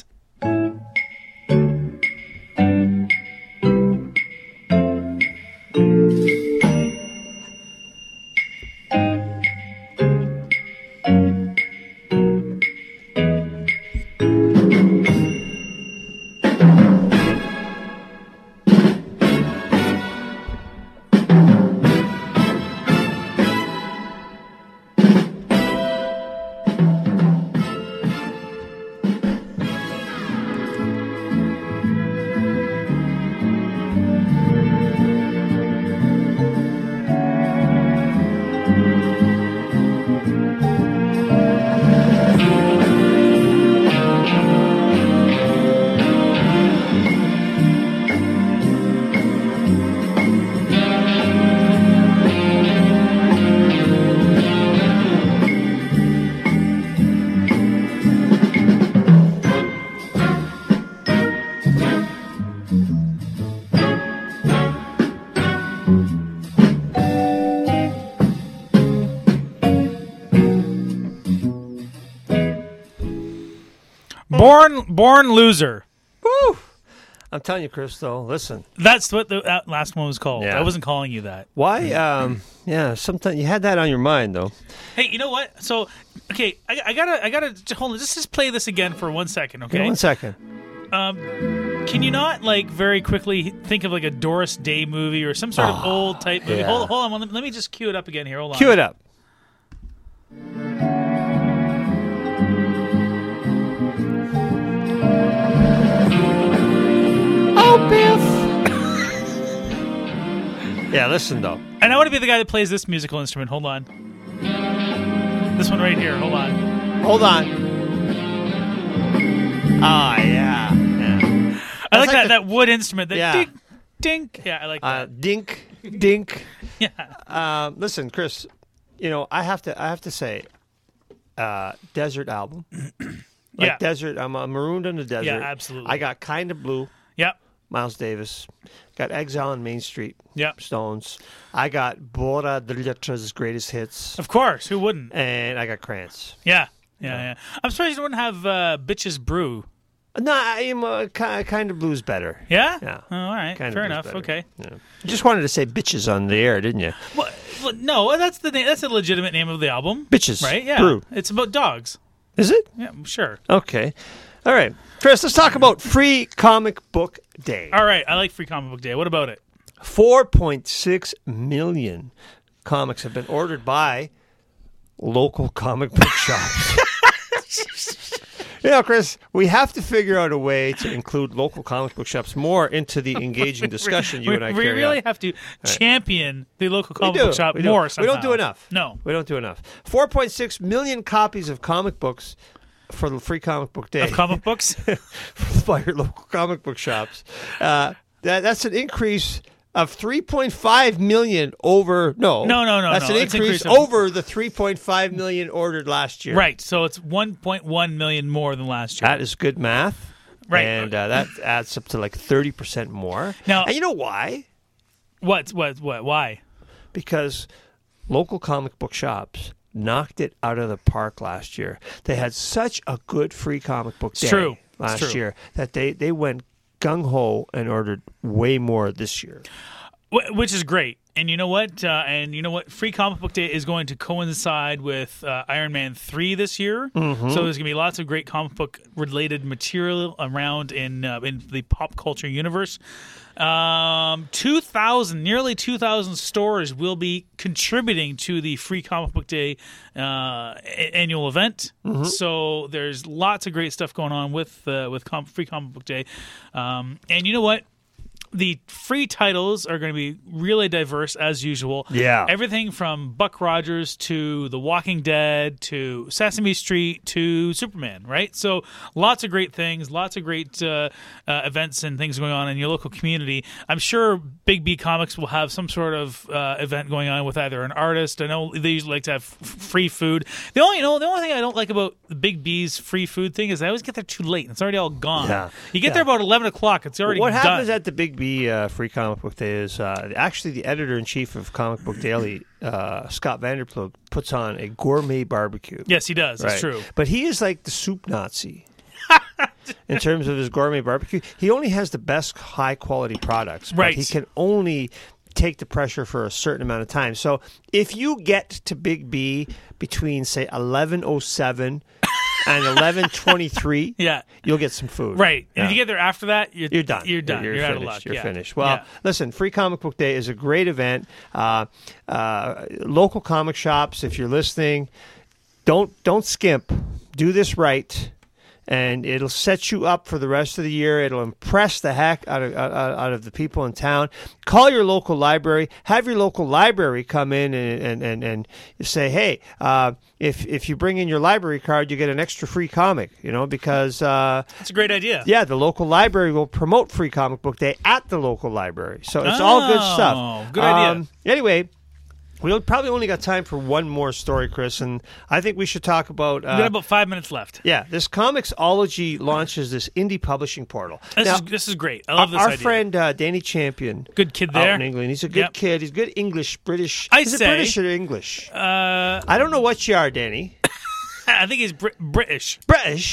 Born Born Loser. Woo! I'm telling you, Chris, though, listen. That's what the that last one was called. Yeah. I wasn't calling you that. Why? Um, yeah, sometimes you had that on your mind, though. Hey, you know what? So, okay, I, I gotta, I gotta hold on. Just, just play this again for one second, okay? Okay, one second. Um, Can you not, like, very quickly think of, like, a Doris Day movie or some sort of Oh, old type movie? yeah. Hold, hold on. Let me, let me just cue it up again here. Hold on. Cue it up. Oh, Biff. Yeah, listen, though. And I want to be the guy that plays this musical instrument. Hold on. This one right here. Hold on. Hold on. Ah, yeah. yeah. I like, like that, the- that wood instrument. That Yeah. dink, dink. Yeah, I like Uh, that. dink, dink. Yeah. Um, listen, Chris. You know, I have to. I have to say, uh, desert album. Like Yeah. desert. I'm, I'm marooned in the desert. Yeah, absolutely. I got Kind of Blue. Yep. Miles Davis. Got Exile on Main Street. Yep. Stones. I got Bora de Letras' greatest hits, Of course. Who wouldn't? and I got Krantz. Yeah. Yeah, yeah. I'm surprised you don't have uh, Bitches Brew. No, I am uh, Kind of Blue's better. Yeah? Yeah. Oh, all right. Kind of Fair Blue's enough. better. Okay. Yeah. You just wanted to say bitches on the air, didn't you? Well, well, no, that's the name, that's a legitimate name of the album. Bitches. Right? Yeah. Brew. It's about dogs. Is it? Yeah, sure. Okay. All right. Chris, let's talk about Free Comic Book Day. All right. I like Free Comic Book Day. What about it? four point six million comics have been ordered by local comic book shops. You know, Chris, we have to figure out a way to include local comic book shops more into the engaging discussion you we, and I we carry really on. have to champion the local We comic do. book shop we do. more We somehow. don't do enough. No. We don't do enough. four point six million copies of comic books for the Free Comic Book Day Of comic books? by your local comic book shops. Uh, that, that's an increase of three point five million over no No, no, no, that's no. an It's increase increase of- over the three point five million ordered last year. Right. So it's one point one million more than last year. That is good math. Right. And uh, that adds up to like thirty percent more. Now- and you know why? What? What? What? Why? Because local comic book shops knocked it out of the park last year. They had such a good Free Comic Book Day true. It's last true. year that they, they went gung-ho and ordered way more this year. Wh- Which is great. And you know what? Uh, and you know what? Free Comic Book Day is going to coincide with uh, Iron Man three this year. Mm-hmm. So there's going to be lots of great comic book related material around in uh, in the pop culture universe. Um, two thousand, nearly two thousand stores will be contributing to the Free Comic Book Day uh, a- annual event. Mm-hmm. So there's lots of great stuff going on with uh, with com- Free Comic Book Day. Um, and you know what? The free titles are going to be really diverse as usual. Yeah. Everything from Buck Rogers to The Walking Dead to Sesame Street to Superman, right? So lots of great things, lots of great uh, uh, events and things going on in your local community. I'm sure Big B Comics will have some sort of uh, event going on with either an artist. I know they usually like to have f- free food. The only, you know, the only thing I don't like about the Big B's free food thing is I always get there too late. It's already all gone. Yeah. You get Yeah. there about eleven o'clock. It's already What done. happens at the Big B uh, Free Comic Book Day is uh, actually the editor-in-chief of Comic Book Daily, uh, Scott Vanderplug, puts on a gourmet barbecue. Yes, he does. It's Right. true. But he is like the soup Nazi. In terms of his gourmet barbecue, he only has the best high-quality products. But Right. he can only take the pressure for a certain amount of time. So if you get to Big B between, say, eleven oh seven and eleven twenty-three, Yeah. you'll get some food. Right. And Yeah. if you get there after that, you're, You're done. You're done. You're, You're, out finished. of luck. You're yeah. finished. Well, Yeah. listen, Free Comic Book Day is a great event. Uh, uh, local comic shops, if you're listening, don't don't skimp. Do this right, and it'll set you up for the rest of the year. It'll impress the heck out of out, out of the people in town. Call your local library. Have your local library come in and and and, and say, hey, uh, if if you bring in your library card, you get an extra free comic. You know, because. Uh, That's a great idea. yeah, the local library will promote Free Comic Book Day at the local librry. So it's all good Oh, stuff. good idea. Um, anyway, we probably only got time for one more story, Chris, and I think we should talk about. We've got Uh, about five minutes left. yeah, this Comixology launches this indie publishing portal. This Now, is this is great. I love this our idea. friend uh, Danny Champion, Good kid out there. in England. He's a good Yep. kid. He's good English, British. I Is it say- British or English? Uh, I don't know what you are, Danny. I think he's Brit- British. British.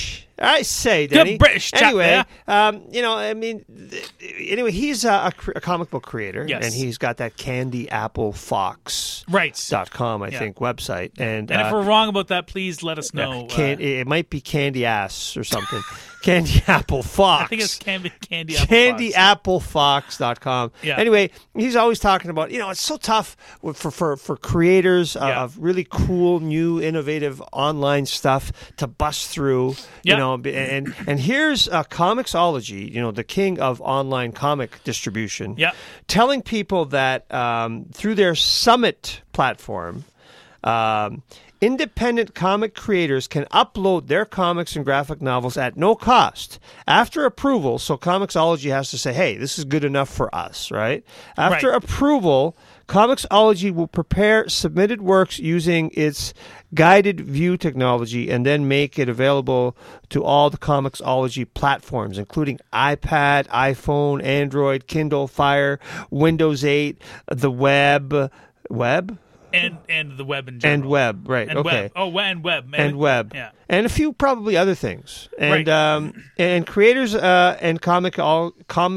I say, Denny. British chap Anyway, um, you know, I mean, th- anyway, he's a, a, cr- a comic book creator, Yes. and he's got that Candy Apple Fox Right. dot com, I Yeah. think, website. And, And uh, if we're wrong about that, please let us know. can, uh, it might be Candy Ass or something. Candy Apple Fox. I think it's Candy Candy Apple Candy Fox. Apple Fox dot com. Yeah. Anyway, he's always talking about, you know, it's so tough with- for for, for creators uh, Yeah. of really cool, new, innovative online stuff to bust through. Yeah. You know, and and here's uh, Comixology, you know, the king of online comic distribution, Yeah. telling people that um, through their Summit platform, um, independent comic creators can upload their comics and graphic novels at no cost. After approval, so Comixology has to say, hey, this is good enough for us, right? After Right. approval, Comixology will prepare submitted works using its guided view technology and then make it available to all the Comixology platforms, including iPad, iPhone, Android, Kindle, Fire, Windows eight, the web. Web? and and the web in general. And web, right? And okay. web. Oh, we- and web. man. And web, Yeah. and a few probably other things, and Right. um, and creators uh, and comic all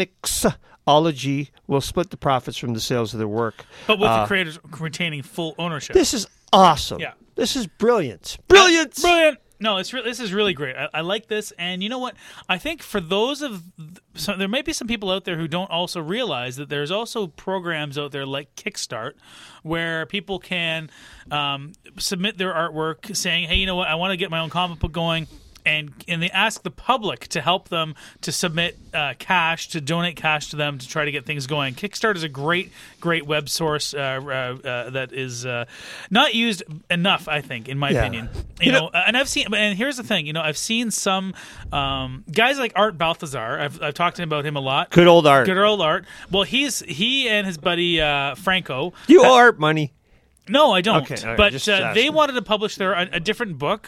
Comixology will split the profits from the sales of their work. But with Uh, the creators retaining full ownership. This is awesome. Yeah. This is brilliant. Brilliant. Brilliant. No, it's re- this is really great. I, I like this, and you know what? I think for those of th- so there might be some people out there who don't also realize that there's also programs out there like Kickstart, where people can um, submit their artwork, saying, "Hey, you know what? I want to get my own comic book going." And and they ask the public to help them to submit uh, cash, to donate cash to them to try to get things going. Kickstart is a great, great web source uh, uh, uh, that is uh, not used enough, I think, in my Yeah. opinion. You know, and I've seen, and here's the thing, you know, I've seen some um, guys like Art Balthazar. I've, I've talked about him a lot. Good old Art. Good old Art. Well, he's he and his buddy uh, Franco. You owe Art money. No, I don't. Okay, all right, but just uh, they asking. wanted to publish their a, a different book,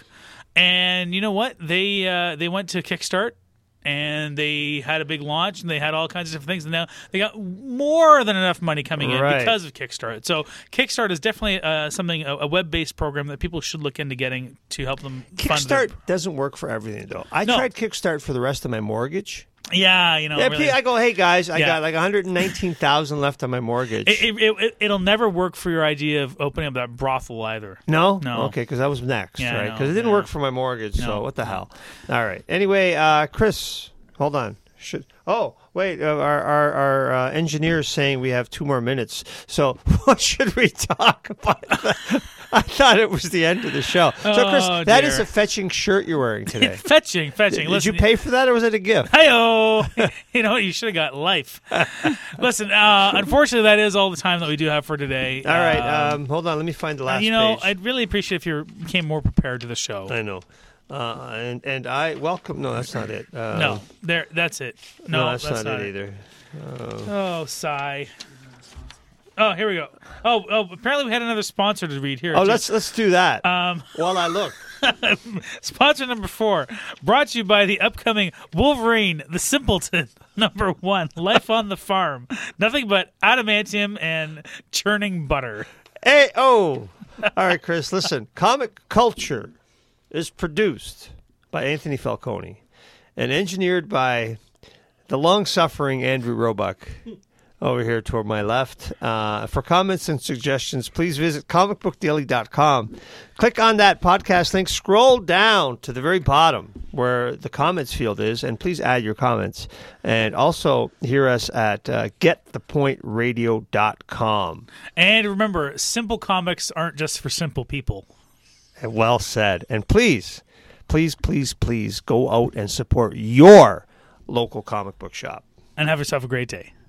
and you know what? They uh, they went to Kickstart, and they had a big launch, and they had all kinds of different things, and now they got more than enough money coming in Right. because of Kickstart. So Kickstart is definitely uh, something a, a web based program that people should look into getting to help them fund their- Kickstart doesn't work for everything, though. I No. tried Kickstart for the rest of my mortgage. Yeah, you know, Yeah, really. I go, hey guys, I Yeah. got like one hundred nineteen thousand left on my mortgage. It, it, it, it'll never work for your idea of opening up that brothel either. No, No. Okay, because that was next, Yeah, I right? know, Because it didn't yeah. work for my mortgage. So No, what the no. hell? All right. Anyway, uh, Chris, hold on. Should oh wait, uh, our our, our uh, engineer is saying we have two more minutes. So what should we talk about? I thought it was the end of the show. So Chris, Oh, that dear. is a fetching shirt you're wearing today. fetching, fetching. Did Listen, you pay for that, or was it a gift? Hi-oh. You know what? You should have got life. Listen, uh, unfortunately, that is all the time that we do have for today. All right. Um, Um, hold on. Let me find the last. you know, page. I'd really appreciate if you came more prepared to the show. I know. Uh, and and I welcome. No, that's not it. Uh, no, there. That's it. No, no, that's, not, it either. Oh, sigh. Oh, here we go. Oh, oh, apparently we had another sponsor to read here. Oh, too. let's let's do that Um, while I look. Sponsor number four, brought to you by the upcoming Wolverine, the Simpleton. Number one, Life on the Farm. Nothing but adamantium and churning butter. Hey, oh, all right, Chris. Listen, Comic Culture is produced by Anthony Falcone and engineered by the long-suffering Andrew Roebuck. Over here toward my left. Uh, for comments and suggestions, please visit comic book daily dot com. Click on that podcast link. Scroll down to the very bottom where the comments field is, and please add your comments. And also hear us at uh, get the point radio dot com. And remember, simple comics aren't just for simple people. Well said. And please, please, please, please go out and support your local comic book shop. And have yourself a great day.